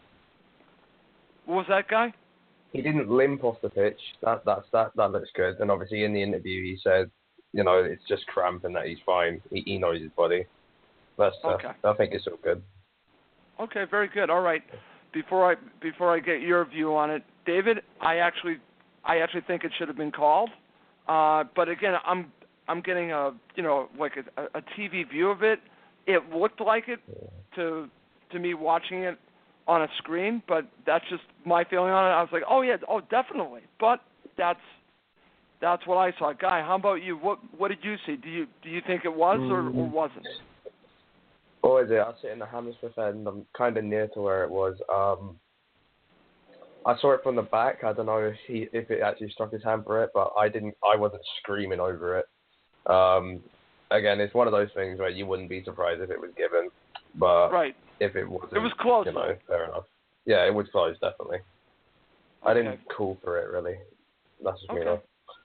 What was that, Guy? He didn't limp off the pitch. That that's that that looks good. And obviously in the interview he said, you know, it's just cramp and that he's fine. He, he knows his body. That's uh, okay. I think it's all good. Okay, very good. All right. Before I before I get your view on it, David, I actually I actually think it should have been called. Uh, but again, I'm I'm getting a you know like a, a T V view of it. It looked like it yeah. to to me watching it on a screen, but that's just my feeling on it. I was like, oh yeah, oh definitely. But that's that's what I saw. Guy, how about you? What what did you see? Do you do you think it was or, or wasn't? What is it? I sit in the Hammersmith end. I'm kind of near to where it was. Um, I saw it from the back. I don't know if he if it actually struck his hand for it, but I didn't. I wasn't screaming over it. Um, again, it's one of those things where you wouldn't be surprised if it was given, but right. if it wasn't, it was close. You know, fair enough. Yeah, it was close, definitely. Okay. I didn't call for it really. That's just okay. me. Though.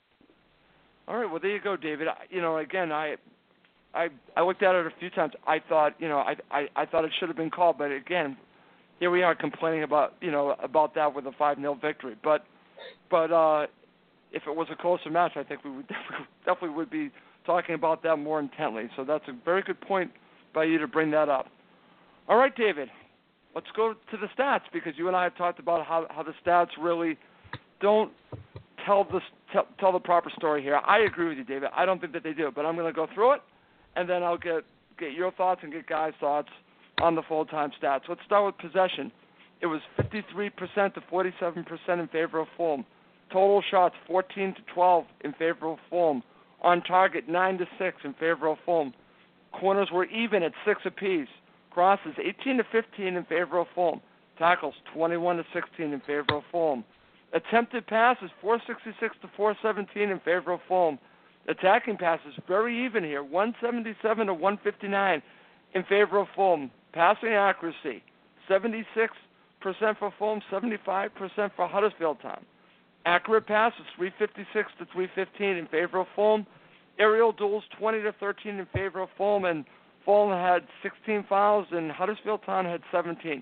All right. Well, there you go, David. I, you know, again, I. I, I looked at it a few times. I thought, you know, I, I, I thought it should have been called, but again, here we are complaining about, you know, about that with a five nil victory. But, but uh, if it was a closer match, I think we would definitely, definitely would be talking about that more intently. So that's a very good point by you to bring that up. All right, David, let's go to the stats, because you and I have talked about how, how the stats really don't tell the tell, tell the proper story here. I agree with you, David. I don't think that they do, but I'm going to go through it. And then I'll get, get your thoughts and get Guy's thoughts on the full-time stats. Let's start with possession. It was fifty-three percent to forty-seven percent in favor of Fulham. Total shots fourteen to twelve in favor of Fulham. On target nine to six in favor of Fulham. Corners were even at six apiece. Crosses eighteen to fifteen in favor of Fulham. Tackles twenty-one to sixteen in favor of Fulham. Attempted passes four sixty-six to four seventeen in favor of Fulham. Attacking passes very even here, one seventy-seven to one fifty-nine in favor of Fulham. Passing accuracy seventy-six percent for Fulham, seventy-five percent for Huddersfield Town. Accurate passes three fifty-six to three fifteen in favor of Fulham. Aerial duels twenty to thirteen in favor of Fulham, and Fulham had sixteen fouls and Huddersfield Town had seventeen.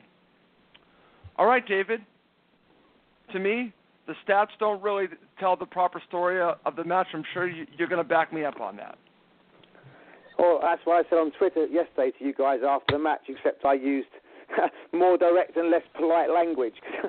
All right, David. To me, the stats don't really tell the proper story of the match. I'm sure you're going to back me up on that. Well, that's what I said on Twitter yesterday to you guys after the match, except I used more direct and less polite language.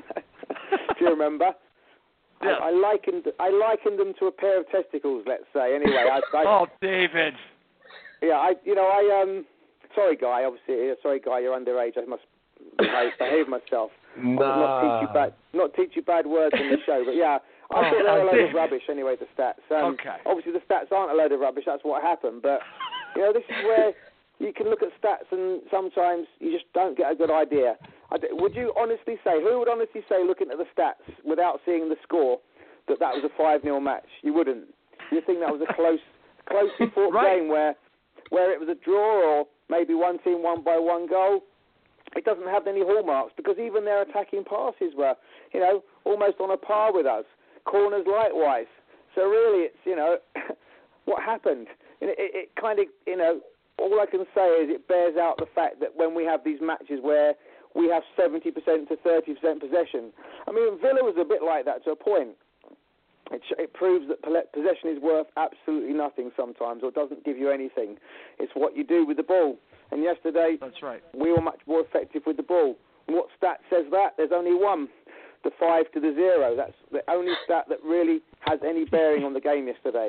Do you remember? Yes. I, I likened I likened them to a pair of testicles, let's say. Anyway, I, I, oh, David. Yeah, I you know I um sorry, Guy. Obviously, sorry, Guy. You're underage. I must behave, behave myself. Nah. Not teach you bad, not teach you bad words on the show. But yeah, I oh, thought they were a load David. of rubbish. Anyway, the stats. Um, okay. Obviously, the stats aren't a load of rubbish. That's what happened. But you know, this is where you can look at stats and sometimes you just don't get a good idea. I d- would you honestly say, who would honestly say, looking at the stats without seeing the score, that that was a five nil match? You wouldn't. You think that was a close, closely fought right. game where, where it was a draw or maybe one team won by one goal? It doesn't have any hallmarks because even their attacking passes were, you know, almost on a par with us. Corners likewise. So really, it's, you know, what happened? It, it, it kind of, you know, all I can say is it bears out the fact that when we have these matches where we have seventy percent to thirty percent possession. I mean, Villa was a bit like that to a point. It, it proves that possession is worth absolutely nothing sometimes, or doesn't give you anything. It's what you do with the ball. And yesterday, that's right, we were much more effective with the ball. And what stat says that? There's only one, the five to the zero. That's the only stat that really has any bearing on the game yesterday.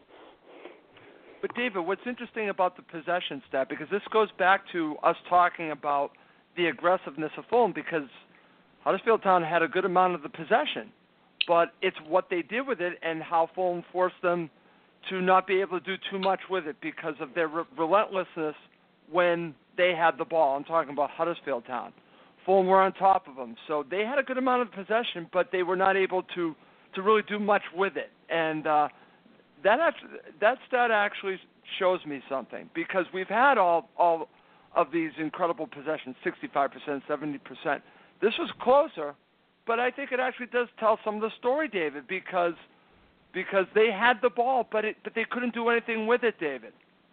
But David, what's interesting about the possession stat, because this goes back to us talking about the aggressiveness of Fulham, because Huddersfield Town had a good amount of the possession, but it's what they did with it and how Fulham forced them to not be able to do too much with it because of their re- relentlessness when they had the ball. I'm talking about Huddersfield Town. Fulham were on top of them, so they had a good amount of possession, but they were not able to, to really do much with it. And uh, that actually, that stat actually shows me something, because we've had all all of these incredible possessions, sixty-five percent, seventy percent. This was closer, but I think it actually does tell some of the story, David, because because they had the ball, but it but they couldn't do anything with it, David.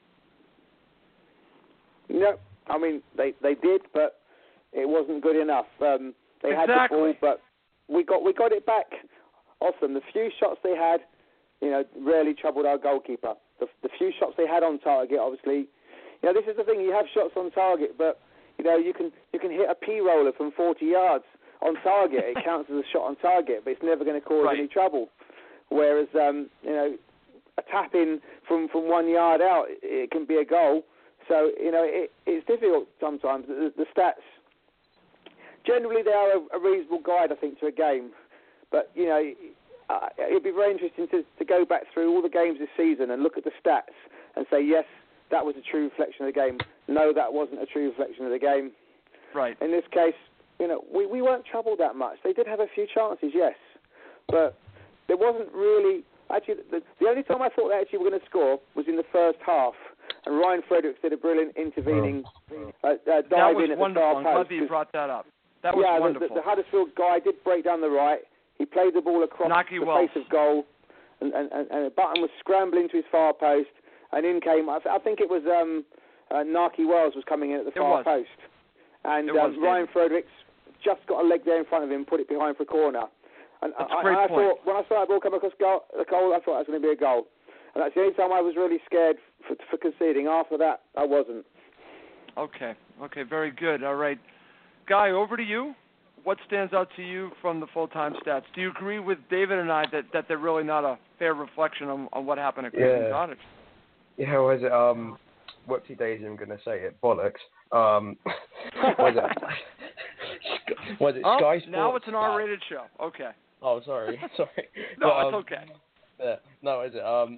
No, I mean they, they did, but it wasn't good enough. Um, they exactly. had the ball, but we got we got it back off them. The few shots they had, you know, rarely troubled our goalkeeper. The, the few shots they had on target, obviously. You know, this is the thing. You have shots on target, but you know you can you can hit a P roller from forty yards on target. It counts as a shot on target, but it's never going to cause right. any trouble. Whereas um, you know, a tap in from, from one yard out, it, it can be a goal. So you know, it, it's difficult sometimes. The, the stats generally they are a, a reasonable guide, I think, to a game. But you know, uh, it'd be very interesting to, to go back through all the games this season and look at the stats and say yes, that was a true reflection of the game. No, that wasn't a true reflection of the game. Right. In this case, you know, we, we weren't troubled that much. They did have a few chances, yes. But there wasn't really... Actually, the, the only time I thought they actually were going to score was in the first half. And Ryan Fredericks did a brilliant intervening uh, uh, dive that was in at wonderful. the I'm far glad post. that you brought that up. That was yeah, wonderful. The, the, the Huddersfield guy did break down the right. He played the ball across Naki the Wells. face of goal. And, and, and, and Button was scrambling to his far post. And in came, I, th- I think it was um, uh, Naki Wells was coming in at the far was. post. And it um, was, Ryan Fredericks just got a leg there in front of him, put it behind for a corner. And That's I, a great I, I point. thought, when I saw that ball come across goal, the goal, I thought that was going to be a goal. And that's the only time I was really scared for, for conceding. After that, I wasn't. Okay. Okay, very good. All right. Guy, over to you. What stands out to you from the full-time stats? Do you agree with David and I that, that they're really not a fair reflection on, on what happened at Craven yeah. Cottage? Yeah, was it, um, whoopsie daisy, I'm going to say it, bollocks. Um, was it, was it oh, Sky Sports? now it's an R-rated show. Okay. Oh, sorry, sorry. No, but, um, it's okay. Yeah, no, is it? Um,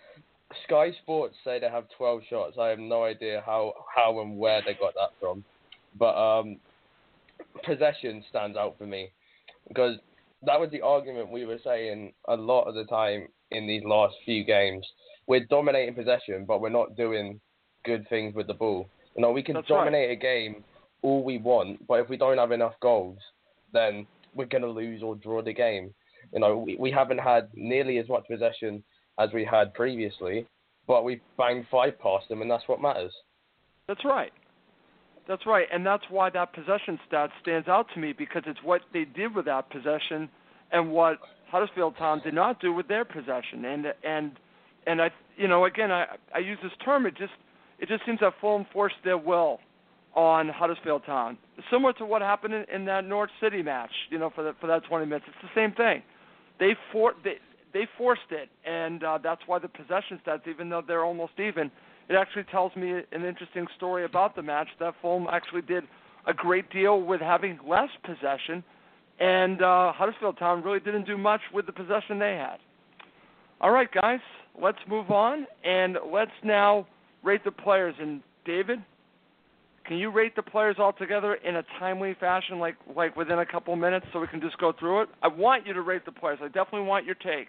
Sky Sports say they have twelve shots. I have no idea how, how and where they got that from. But um, possession stands out for me because that was the argument we were saying a lot of the time in these last few games. We're dominating possession, but we're not doing good things with the ball. You know, we can That's dominate right. a game all we want, but if we don't have enough goals, then we're going to lose or draw the game. You know, we, we haven't had nearly as much possession as we had previously, but we banged five past them, and that's what matters. That's right. That's right, and that's why that possession stat stands out to me, because it's what they did with that possession and what Huddersfield Town did not do with their possession. And and and I, you know, again, I I use this term. It just it just seems that Fulham forced their will on Huddersfield Town, similar to what happened in, in that Norwich City match. You know, for the, for that twenty minutes, it's the same thing. They for they they forced it, and uh, that's why the possession stats, even though they're almost even, it actually tells me an interesting story about the match, that Fulham actually did a great deal with having less possession, and uh, Huddersfield Town really didn't do much with the possession they had. All right, guys, let's move on, and let's now rate the players. And David, can you rate the players all together in a timely fashion, like like within a couple minutes, so we can just go through it? I want you to rate the players. I definitely want your take.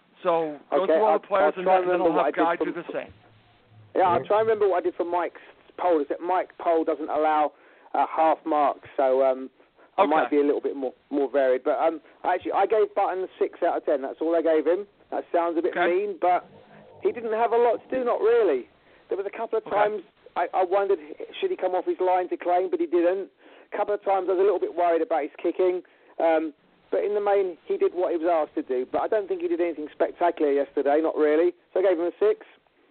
So go Okay, through all I'll, the players, I'll and, try then, and then remember I'll what have I Guy did do from, the same. Yeah, I'll try and remember what I did for Mike's poll. Is that Mike poll doesn't allow uh, half marks, so um, I Okay. might be a little bit more, more varied. But um, actually, I gave Button a six out of ten. That's all I gave him. That sounds a bit Okay. mean, but he didn't have a lot to do, not really. There was a couple of Okay. times I, I wondered, should he come off his line to claim, but he didn't. A couple of times I was a little bit worried about his kicking. Um, but in the main, he did what he was asked to do. But I don't think he did anything spectacular yesterday, not really. So I gave him a six.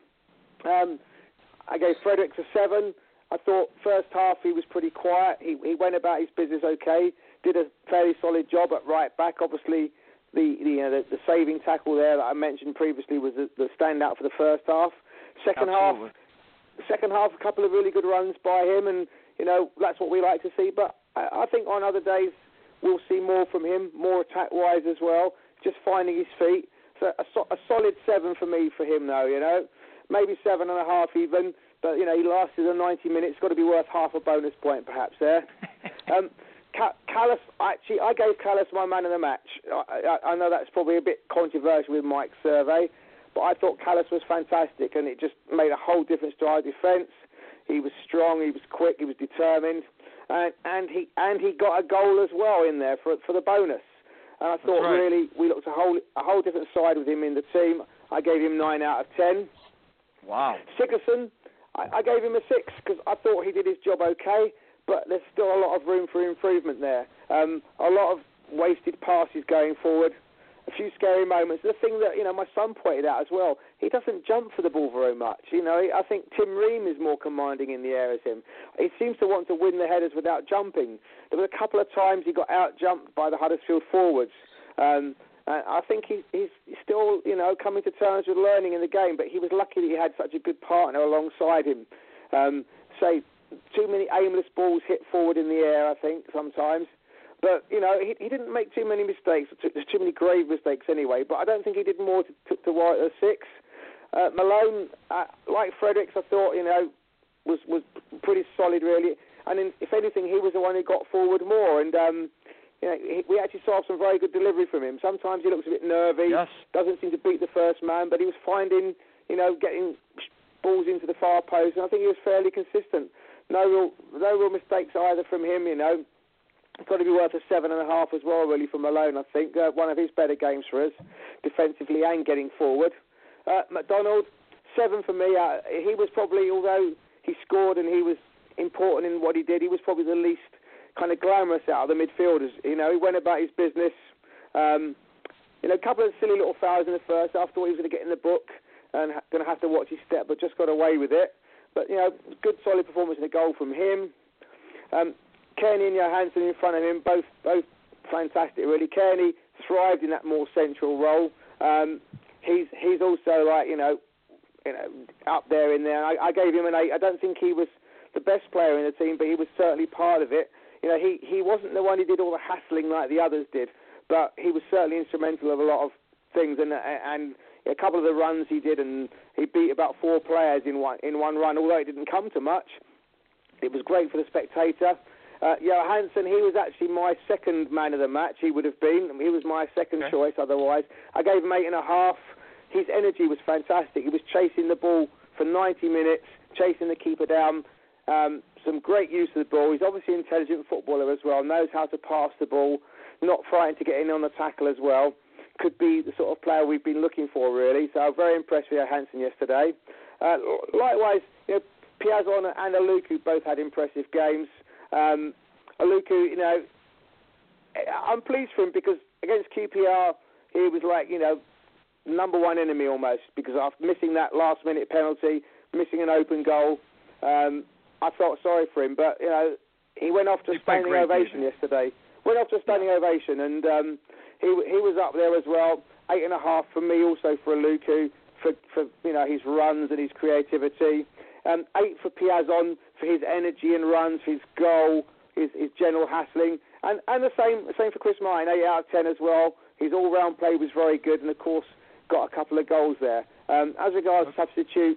Um, I gave Fredericks a seven. I thought first half he was pretty quiet. He, he went about his business okay. Did a fairly solid job at right back. Obviously, the the, you know, the, the saving tackle there that I mentioned previously was the, the standout for the first half. Second Absolutely. half, second half, a couple of really good runs by him, and you know that's what we like to see. But I, I think on other days we'll see more from him, more attack-wise as well. Just finding his feet. So a, so, a solid seven for me for him, though. You know, maybe seven and a half even. But you know, he lasted the ninety minutes. Got to be worth half a bonus point, perhaps there. um, Callas, actually, I gave Callas my man of the match. I, I, I know that's probably a bit controversial with Mike's survey, but I thought Callas was fantastic, and it just made a whole difference to our defence. He was strong, he was quick, he was determined, and, and he and he got a goal as well in there for for the bonus. And I thought right. really we looked a whole a whole different side with him in the team. I gave him nine out of ten. Wow. Sigerson, I, I gave him a six because I thought he did his job okay, but there's still a lot of room for improvement there. Um, a lot of wasted passes going forward, a few scary moments. The thing that, you know, my son pointed out as well, he doesn't jump for the ball very much. You know, I think Tim Ream is more commanding in the air as him. He seems to want to win the headers without jumping. There were a couple of times he got out-jumped by the Huddersfield forwards. Um, and I think he, he's still, you know, coming to terms with learning in the game, but he was lucky that he had such a good partner alongside him. Um, say, too many aimless balls hit forward in the air, I think, sometimes. But, you know, he, he didn't make too many mistakes, too, too many grave mistakes anyway, but I don't think he did more to, to, to warrant a six. Uh, Malone, uh, like Fredericks, I thought, you know, was, was pretty solid, really. And in, if anything, he was the one who got forward more. And, um, you know, he, we actually saw some very good delivery from him. Sometimes he looks a bit nervy, yes. doesn't seem to beat the first man, but he was finding, you know, getting balls into the far post, and I think he was fairly consistent. No real, no real mistakes either from him, you know. It's got to be worth a seven and a half as well, really, from Malone, I think. Uh, one of his better games for us, defensively and getting forward. Uh, McDonald, seven for me. Uh, he was probably, although he scored and he was important in what he did, he was probably the least kind of glamorous out of the midfielders. You know, he went about his business. Um, you know, a couple of silly little fouls in the first. I thought he was going to get in the book and ha- going to have to watch his step, but just got away with it. But, you know, good solid performance and a goal from him. Um, Kearney and Johansson in front of him, both both fantastic, really. Kearney thrived in that more central role. Um, he's he's also, like, you know, you know, up there in there. I, I gave him an eight. I don't think he was the best player in the team, but he was certainly part of it. You know, he, he wasn't the one who did all the hassling like the others did, but he was certainly instrumental of a lot of things, and and a couple of the runs he did, and he beat about four players in one in one run. Although it didn't come to much, it was great for the spectator. Uh, Johansson, he was actually my second man of the match. He would have been. He was my second okay. choice. Otherwise, I gave him eight and a half. His energy was fantastic. He was chasing the ball for ninety minutes, chasing the keeper down. Um, some great use of the ball. He's obviously an intelligent footballer as well. Knows how to pass the ball. Not frightened to get in on the tackle as well. Could be the sort of player we've been looking for, really. So I'm very impressed with Johansson yesterday. Uh, likewise, you know, Piazon and Aluku both had impressive games. Um, Aluku, you know, I'm pleased for him because against Q P R, he was like, you know, number one enemy almost, because after missing that last-minute penalty, missing an open goal, um, I felt sorry for him. But, you know, he went off to a standing ovation yesterday. Went off to a standing ovation, and um, he he was up there as well. Eight and a half for me, also for Aluku, for, for you know, his runs and his creativity. Um, eight for Piazon for his energy and runs, his goal, his, his general hassling, and and the same same for Chris Martin, eight out of ten as well. His all-round play was very good, and of course got a couple of goals there. Um, as regards substitutes,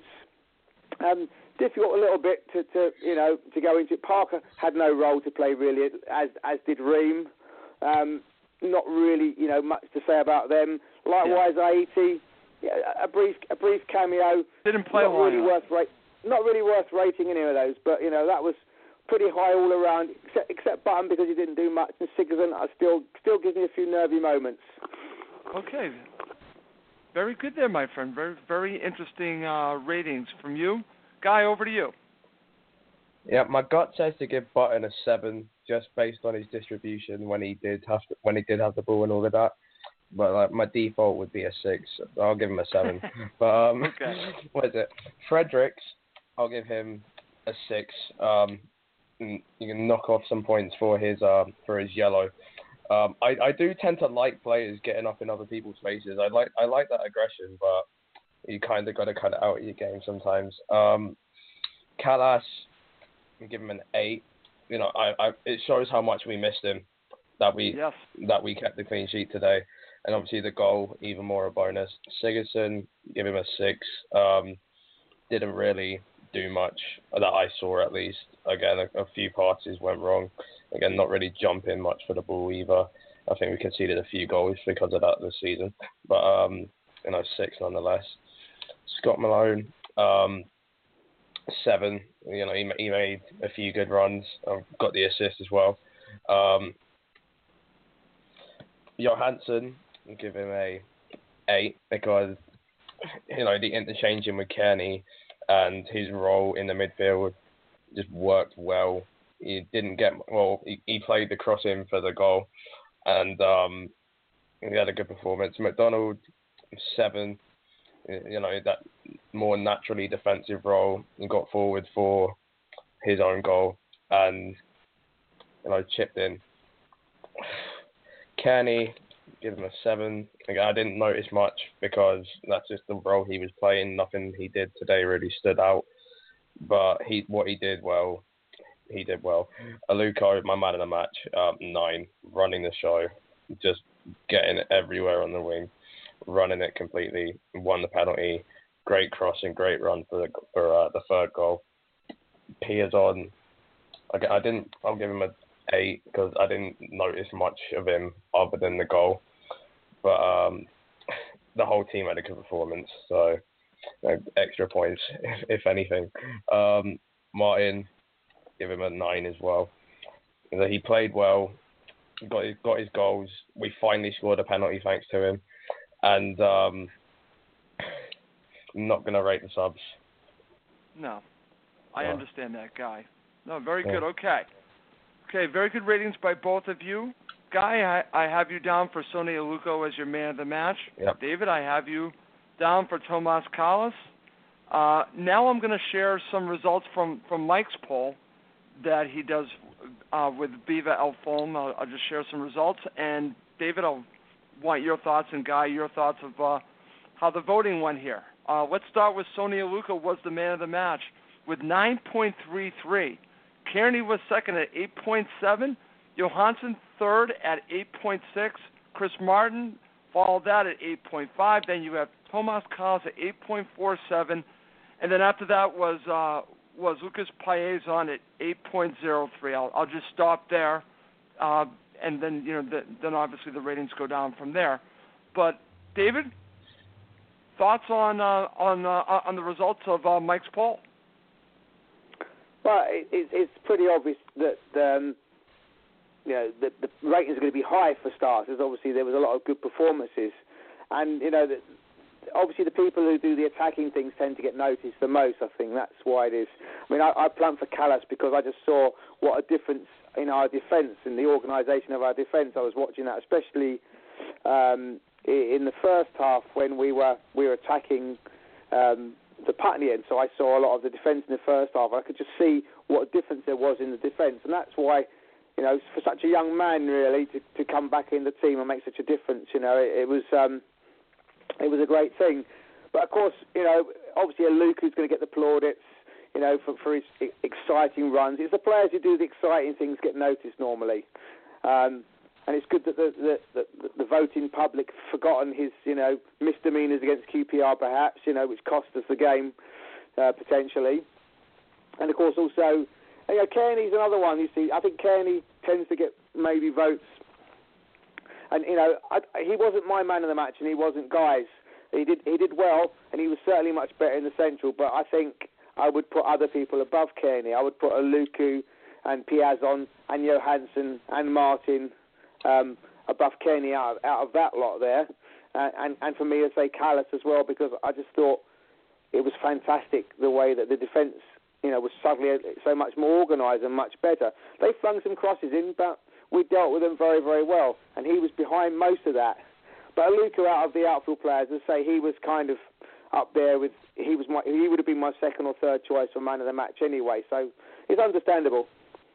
um, difficult a little bit to, to you know to go into. Parker had no role to play really, as as did Ream. Um, not really you know much to say about them. Likewise, yeah. Aiti, yeah, a brief a brief cameo. Didn't play not really worth rate. Not really worth rating any of those, but, you know, that was pretty high all around, except, except Button because he didn't do much, and Sigurdsson I still still gives me a few nervy moments. Okay. Very good there, my friend. Very very interesting uh, ratings from you. Guy, over to you. Yeah, my gut says to give Button a seven, just based on his distribution when he did have to, when he did have the ball and all of that. But like, my default would be a six. I'll give him a seven. but um, okay. What is it? Fredericks, I'll give him a six. Um, you can knock off some points for his uh, for his yellow. Um, I, I do tend to like players getting up in other people's faces. I like I like that aggression, but you kind of got to cut it out of your game sometimes. Um, Callas, I give him an eight. You know, I, I it shows how much we missed him that we yes. that we kept the clean sheet today, and obviously the goal even more a bonus. Sigurdsson, give him a six. Um, didn't really do much that I saw, at least. Again, a, a few passes went wrong. Again, not really jumping much for the ball either. I think we conceded a few goals because of that this season, but um, you know, six nonetheless. Scott Malone, um, seven. You know, he, he made a few good runs. I've got the assist as well. Um, Johansson, I'll give him a eight because you know the interchanging with Kearney and his role in the midfield just worked well. He didn't get well. He, he played the cross in for the goal, and um, he had a good performance. McDonald, seven. You know, that more naturally defensive role. He got forward for his own goal and you know chipped in. Kearney, give him a seven. Again, I didn't notice much because that's just the role he was playing. Nothing he did today really stood out. But he, what he did well, he did well. Aluko, my man of the match, um, nine, running the show, just getting it everywhere on the wing, running it completely, won the penalty, great crossing, great run for the for uh, the third goal. Piazon, I, I didn't. I'll give him a eight because I didn't notice much of him other than the goal. But um, the whole team had a good performance, so uh, extra points, if, if anything. Um, Martin, give him a nine as well. He played well, got his, got his goals. We finally scored a penalty thanks to him. And um, I'm not going to rate the subs. No, I oh. understand that, Guy. No, very yeah. good. Okay. Okay, very good ratings by both of you. Guy, I, I have you down for Sonny Aluko as your man of the match. Yep. David, I have you down for Tomas Kalas. Uh, now I'm going to share some results from, from Mike's poll that he does uh, with Viva El Foam. I'll, I'll just share some results. And, David, I'll want your thoughts, and Guy, your thoughts of uh, how the voting went here. Uh, let's start with Sonny Aluko was the man of the match with nine point three three. Kearney was second at eight point seven. Johansson third at eight point six. Chris Martin followed that at eight point five. Then you have Tomas Kalas at eight point four seven. And then after that was uh, was Lucas Paezon at eight point oh three. I'll, I'll just stop there. Uh, and then, you know, the, then obviously the ratings go down from there. But, David, thoughts on uh, on uh, on the results of uh, Mike's poll? Well, it, it, it's pretty obvious that um, you know the, the ratings are going to be high for Stars. As obviously there was a lot of good performances, and you know the, obviously the people who do the attacking things tend to get noticed the most. I think that's why it is. I mean, I, I plumped for Kalas because I just saw what a difference in our defence, in the organisation of our defence. I was watching that, especially um, in the first half when we were we were attacking um, the Putney end. So I saw a lot of the defence in the first half. I could just see what a difference there was in the defence, and that's why, you know, for such a young man really to, to come back in the team and make such a difference, you know, it, it was um, it was a great thing. But of course, you know, obviously a Luke who's going to get the plaudits, you know, for, for his exciting runs. It's the players who do the exciting things get noticed normally. Um, and it's good that the, the, the, the voting public forgotten his, you know, misdemeanours against Q P R perhaps, you know, which cost us the game uh, potentially. And of course also, you know, Kearney's another one, you see. I think Kearney tends to get maybe votes. And, you know, I, he wasn't my man of the match and he wasn't Guy's. He did, he did well and he was certainly much better in the central, but I think I would put other people above Kearney. I would put a Luku and Piazon and Johansson and Martin um, above Kearney out of, out of that lot there. Uh, and, and for me, I'd say Kalas as well, because I just thought it was fantastic the way that the defence, you know, was suddenly so much more organised and much better. They flung some crosses in, but we dealt with them very, very well. And he was behind most of that. But Luku out of the outfield players, I'd say he was kind of up there with, he was my, he would have been my second or third choice for man of the match anyway, so it's understandable.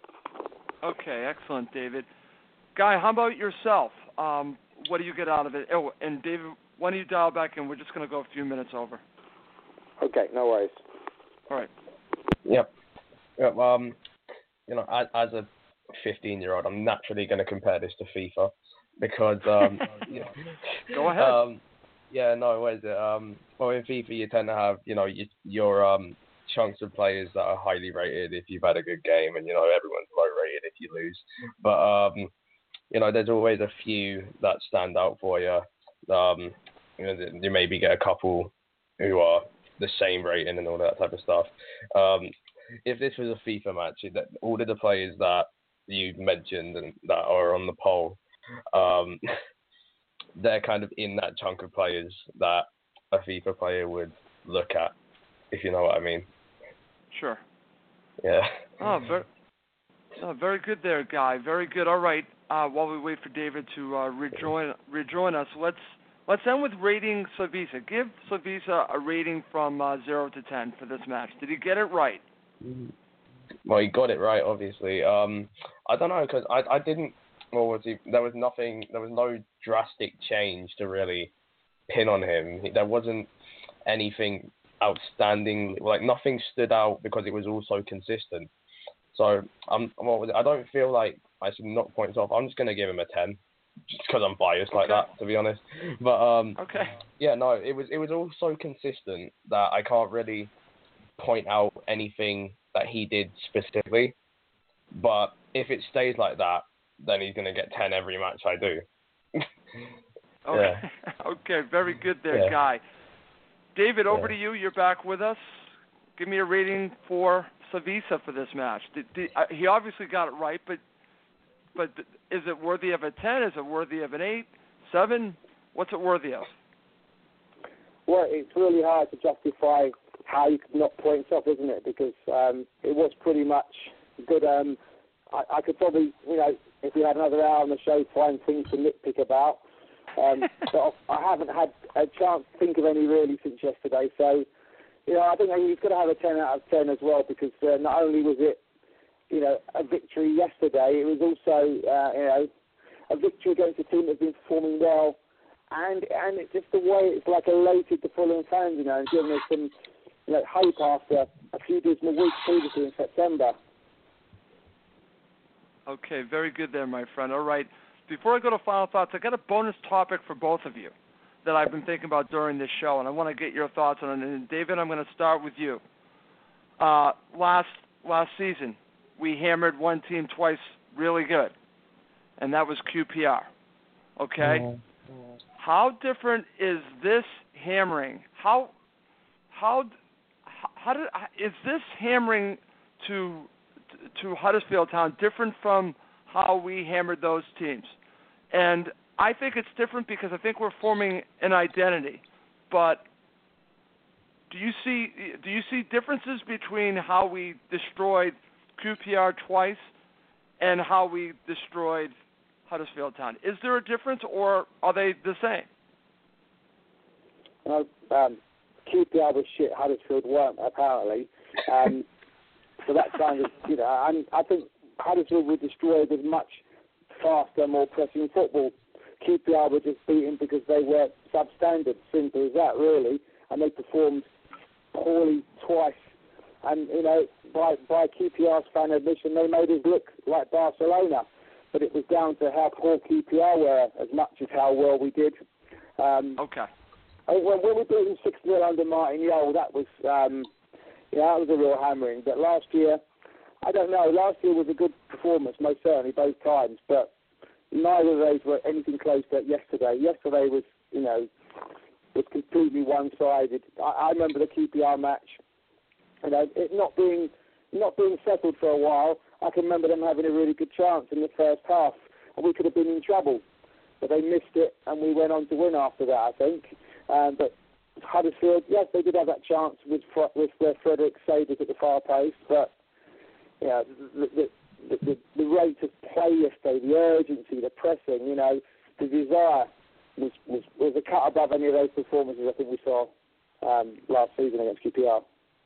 Okay, excellent, David. Guy, how about yourself? Um, what do you get out of it? Oh, and David, why don't you dial back in? We're just going to go a few minutes over. Okay, no worries. All right. Yep. Yep. Um, you know, as, as a fifteen-year-old, I'm naturally going to compare this to FIFA because, um, you know, go ahead. Um, Yeah, no, what is it? Um, well, in FIFA, you tend to have, you know, your, your um, chunks of players that are highly rated if you've had a good game, and, you know, everyone's low rated if you lose. But, um, you know, there's always a few that stand out for you. Um, you know, you maybe get a couple who are the same rating and all that type of stuff. Um, if this was a FIFA match, that all of the players that you mentioned and that are on the poll, um, they're kind of in that chunk of players that a FIFA player would look at, if you know what I mean. Sure. Yeah. Oh, very, oh, very good there, Guy. Very good. All right. Uh, while we wait for David to uh, rejoin rejoin us, let's let's end with rating Slavisa. Give Slavisa a rating from uh, zero to ten for this match. Did he get it right? Well, he got it right, obviously. Um, I don't know because I I didn't. Well, was he, there was nothing. There was no drastic change to really pin on him. There wasn't anything outstanding. Like nothing stood out because it was all so consistent. So I'm. Well, I don't feel like I should knock points off. I'm just gonna give him a ten, just because I'm biased like okay. that, to be honest. But um. Okay. Yeah, no, it was it was all so consistent that I can't really point out anything that he did specifically. But if it stays like that, then he's going to get ten every match I do. Okay. Yeah. Okay, very good there, yeah. Guy. David, over yeah. to you. You're back with us. Give me a rating for Slavisa for this match. Did, did, uh, he obviously got it right, but but is it worthy of a ten? Is it worthy of an eight, seven? What's it worthy of? Well, it's really hard to justify how you could knock points off, isn't it? Because um, it was pretty much good. Um, I, I could probably, you know, if we had another hour on the show, find things to nitpick about. Um, but I haven't had a chance to think of any really since yesterday. So, you know, I think he's got to have a ten out of ten as well, because uh, not only was it, you know, a victory yesterday, it was also, uh, you know, a victory against a team that's been performing well. And and it's just the way it's like elated the Fulham fans, you know, and given us some, you know, hope after a few dismal weeks previously in September. Okay, very good there, my friend. All right, before I go to final thoughts, I got a bonus topic for both of you that I've been thinking about during this show, and I want to get your thoughts on it. And David, I'm going to start with you. Uh, last last season, we hammered one team twice really good, and that was Q P R. Okay? Mm-hmm. How different is this hammering? How how how did is this hammering to to Huddersfield Town different from how we hammered those teams? And I think it's different because I think we're forming an identity. But do you see do you see differences between how we destroyed Q P R twice and how we destroyed Huddersfield Town? Is there a difference, or are they the same? Well, um, Q P R was shit. Huddersfield weren't, apparently. Um, so that kind of, you know, I, I think Huddersfield were destroyed with much faster, more pressing football. Q P R were just beaten because they were substandard. Simple as that, really. And they performed poorly twice. And, you know, by, by Q P R's fan admission, they made us look like Barcelona. But it was down to how poor Q P R were as much as how well we did. Um, okay. When, when we beat them six nil under Martin Yole, that was, um, yeah, that was a real hammering. But last year, I don't know, last year was a good performance, most certainly, both times. But neither of those were anything close to yesterday. Yesterday was, you know, was completely one-sided. I, I remember the Q P R match, you know, it not being not being settled for a while. I can remember them having a really good chance in the first half, and we could have been in trouble. But they missed it, and we went on to win after that, I think. Um, but Huddersfield, yes, they did have that chance with with where Frederick saved us at the far post, but yeah, the, the, the, the, the rate of play yesterday, the urgency, the pressing, you know, the desire was, was, was a cut above any of those performances I think we saw um, last season against Q P R.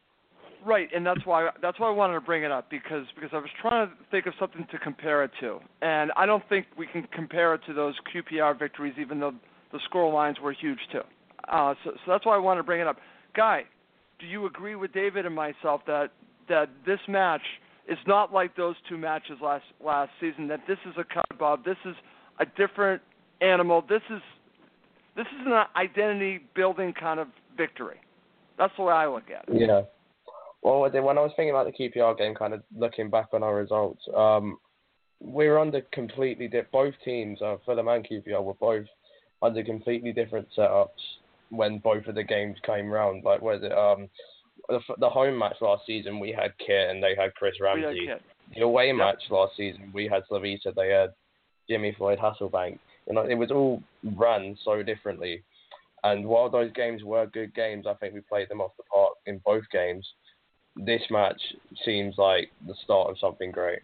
Right, and that's why that's why I wanted to bring it up because because I was trying to think of something to compare it to, and I don't think we can compare it to those Q P R victories, even though the score lines were huge too. Uh, so, so that's why I wanted to bring it up. Guy, do you agree with David and myself that that this match is not like those two matches last last season? That this is a cut above. This is a different animal. This is this is an identity building kind of victory. That's the way I look at it. Yeah. Well, when I was thinking about the Q P R game, kind of looking back on our results, um, we were under completely di- both teams, uh, Fulham and Q P R, were both under completely different setups when both of the games came round. Like, was it um, the, the home match last season? We had Kit and they had Chris Ramsey. We had Kit. The away yep. match last season, we had Slavisa. They had Jimmy Floyd Hasselbank. You know, it was all run so differently. And while those games were good games, I think we played them off the park in both games. This match seems like the start of something great.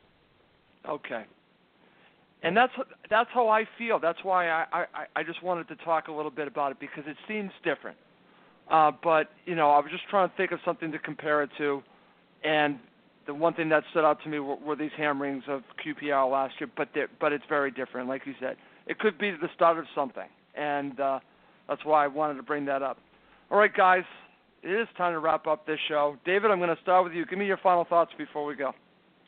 Okay. And that's that's how I feel. That's why I, I, I just wanted to talk a little bit about it because it seems different. Uh, but, you know, I was just trying to think of something to compare it to. And the one thing that stood out to me were, were these hammerings of Q P R last year. But but it's very different, like you said. It could be the start of something. And uh, that's why I wanted to bring that up. All right, guys. It is time to wrap up this show. David, I'm going to start with you. Give me your final thoughts before we go.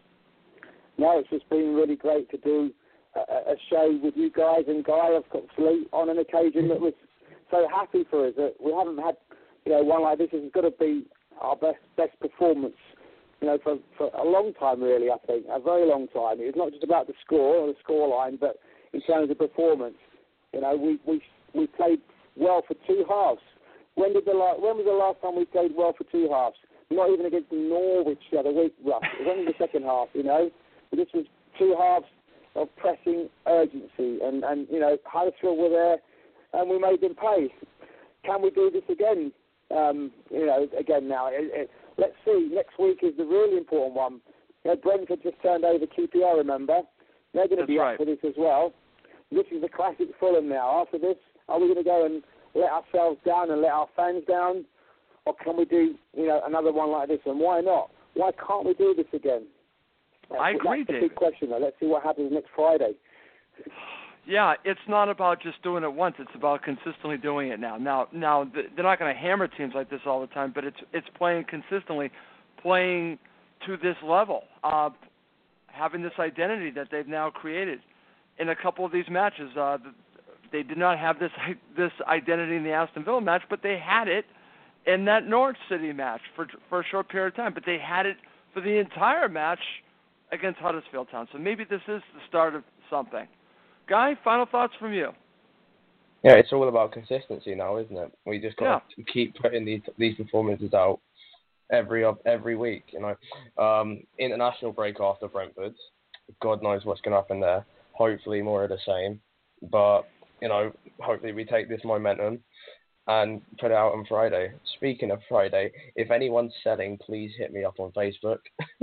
No, it's just been really great to do a, a show with you guys and Guy, obviously, on an occasion that was so happy for us. That we haven't had, you know, one like this. It's got to be our best best performance, you know, for, for a long time, really, I think. A very long time. It's not just about the score or the score line, but in terms of performance. You know, we, we, we played well for two halves. When did the la- when was the last time we played well for two halves? Not even against Norwich the other week. Well, it was only the second half, you know. But this was two halves of pressing urgency, and, and you know, Huddersfield were there, and we made them pay. Can we do this again? Um, you know, again now. It, it, let's see. Next week is the really important one. You know, Brentford just turned over Q P R. Remember, they're going to be right. up for this as well. This is the classic Fulham now. After this, are we going to go and let ourselves down and let our fans down, or can we do, you know, another one like this? And why not? Why can't we do this again? That's, I agree, that's the David. big question, though. Let's see what happens next Friday. Yeah, it's not about just doing it once. It's about consistently doing it now. Now, now they're not going to hammer teams like this all the time, but it's it's playing consistently, playing to this level, uh, having this identity that they've now created. in a couple of these matches. Uh, they did not have this this identity in the Aston Villa match, but they had it in that Norwich City match for for a short period of time. But they had it for the entire match against Huddersfield Town. So maybe this is the start of something. Guy, final thoughts from you? Yeah, it's all about consistency now, isn't it? We just got Yeah. to keep putting these these performances out every every week. You know, um, international break after Brentford. God knows what's going to happen there. Hopefully, more of the same. But you know, hopefully we take this momentum and put it out on Friday. Speaking of Friday, if anyone's selling, please hit me up on Facebook.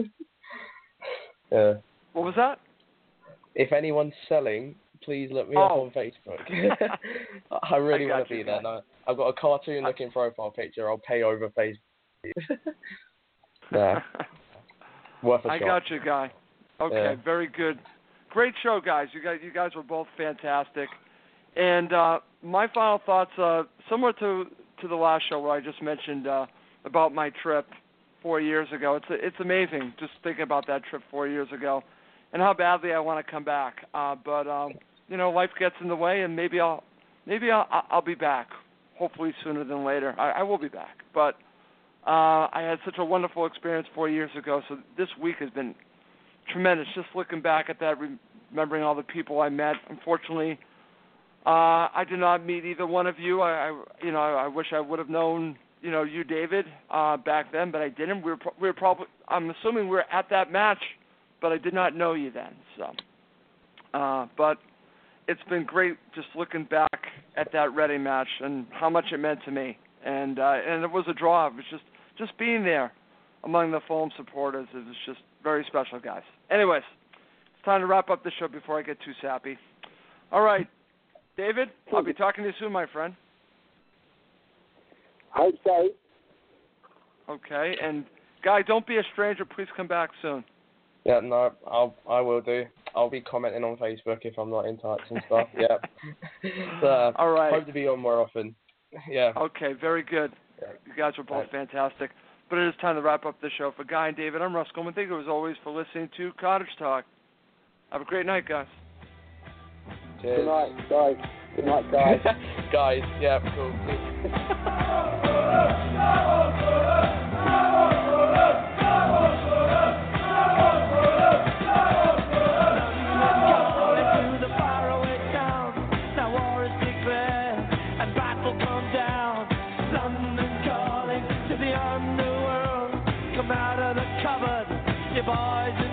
Yeah. What was that? If anyone's selling, please look me oh. up on Facebook. I really I want to you, be there. No, I've got a cartoon-looking profile picture. I'll pay over Facebook. Yeah. Worth a I shot. got you, Guy. Okay, Yeah. very good. Great show, guys. You guys, you guys were both fantastic. And uh, my final thoughts, uh, similar to, to the last show where I just mentioned uh, about my trip four years ago. It's it's amazing just thinking about that trip four years ago, and how badly I want to come back. Uh, but um, you know, life gets in the way, and maybe I'll maybe I'll I'll be back. Hopefully sooner than later. I, I will be back. But uh, I had such a wonderful experience four years ago. So this week has been tremendous. Just looking back at that, remembering all the people I met. Unfortunately, uh, I did not meet either one of you. I, I you know I, I wish I would have known. You know, you, David, uh, back then, but I didn't. We were, pro- we were probably, I'm assuming we were at that match, but I did not know you then. So, uh, but it's been great just looking back at that Reading match and how much it meant to me. And uh, and it was a draw. It was just, just being there among the Fulham supporters. It was just very special, guys. Anyways, it's time to wrap up the show before I get too sappy. All right, David, I'll be talking to you soon, my friend. Hope so. Okay, and Guy, don't be a stranger. Please come back soon. Yeah, no, I'll I will do. I'll be commenting on Facebook if I'm not in touch and stuff. Yeah. So, all right. Hope to be on more often. Yeah. Okay, very good. Yeah. You guys were both right. fantastic. But it is time to wrap up the show. For Guy and David, I'm Russ Coleman. Thank you as always for listening to Cottage Talk. Have a great night, guys. Cheers. Good night, guys. Good night, guys. Guys, yeah, cool. Boys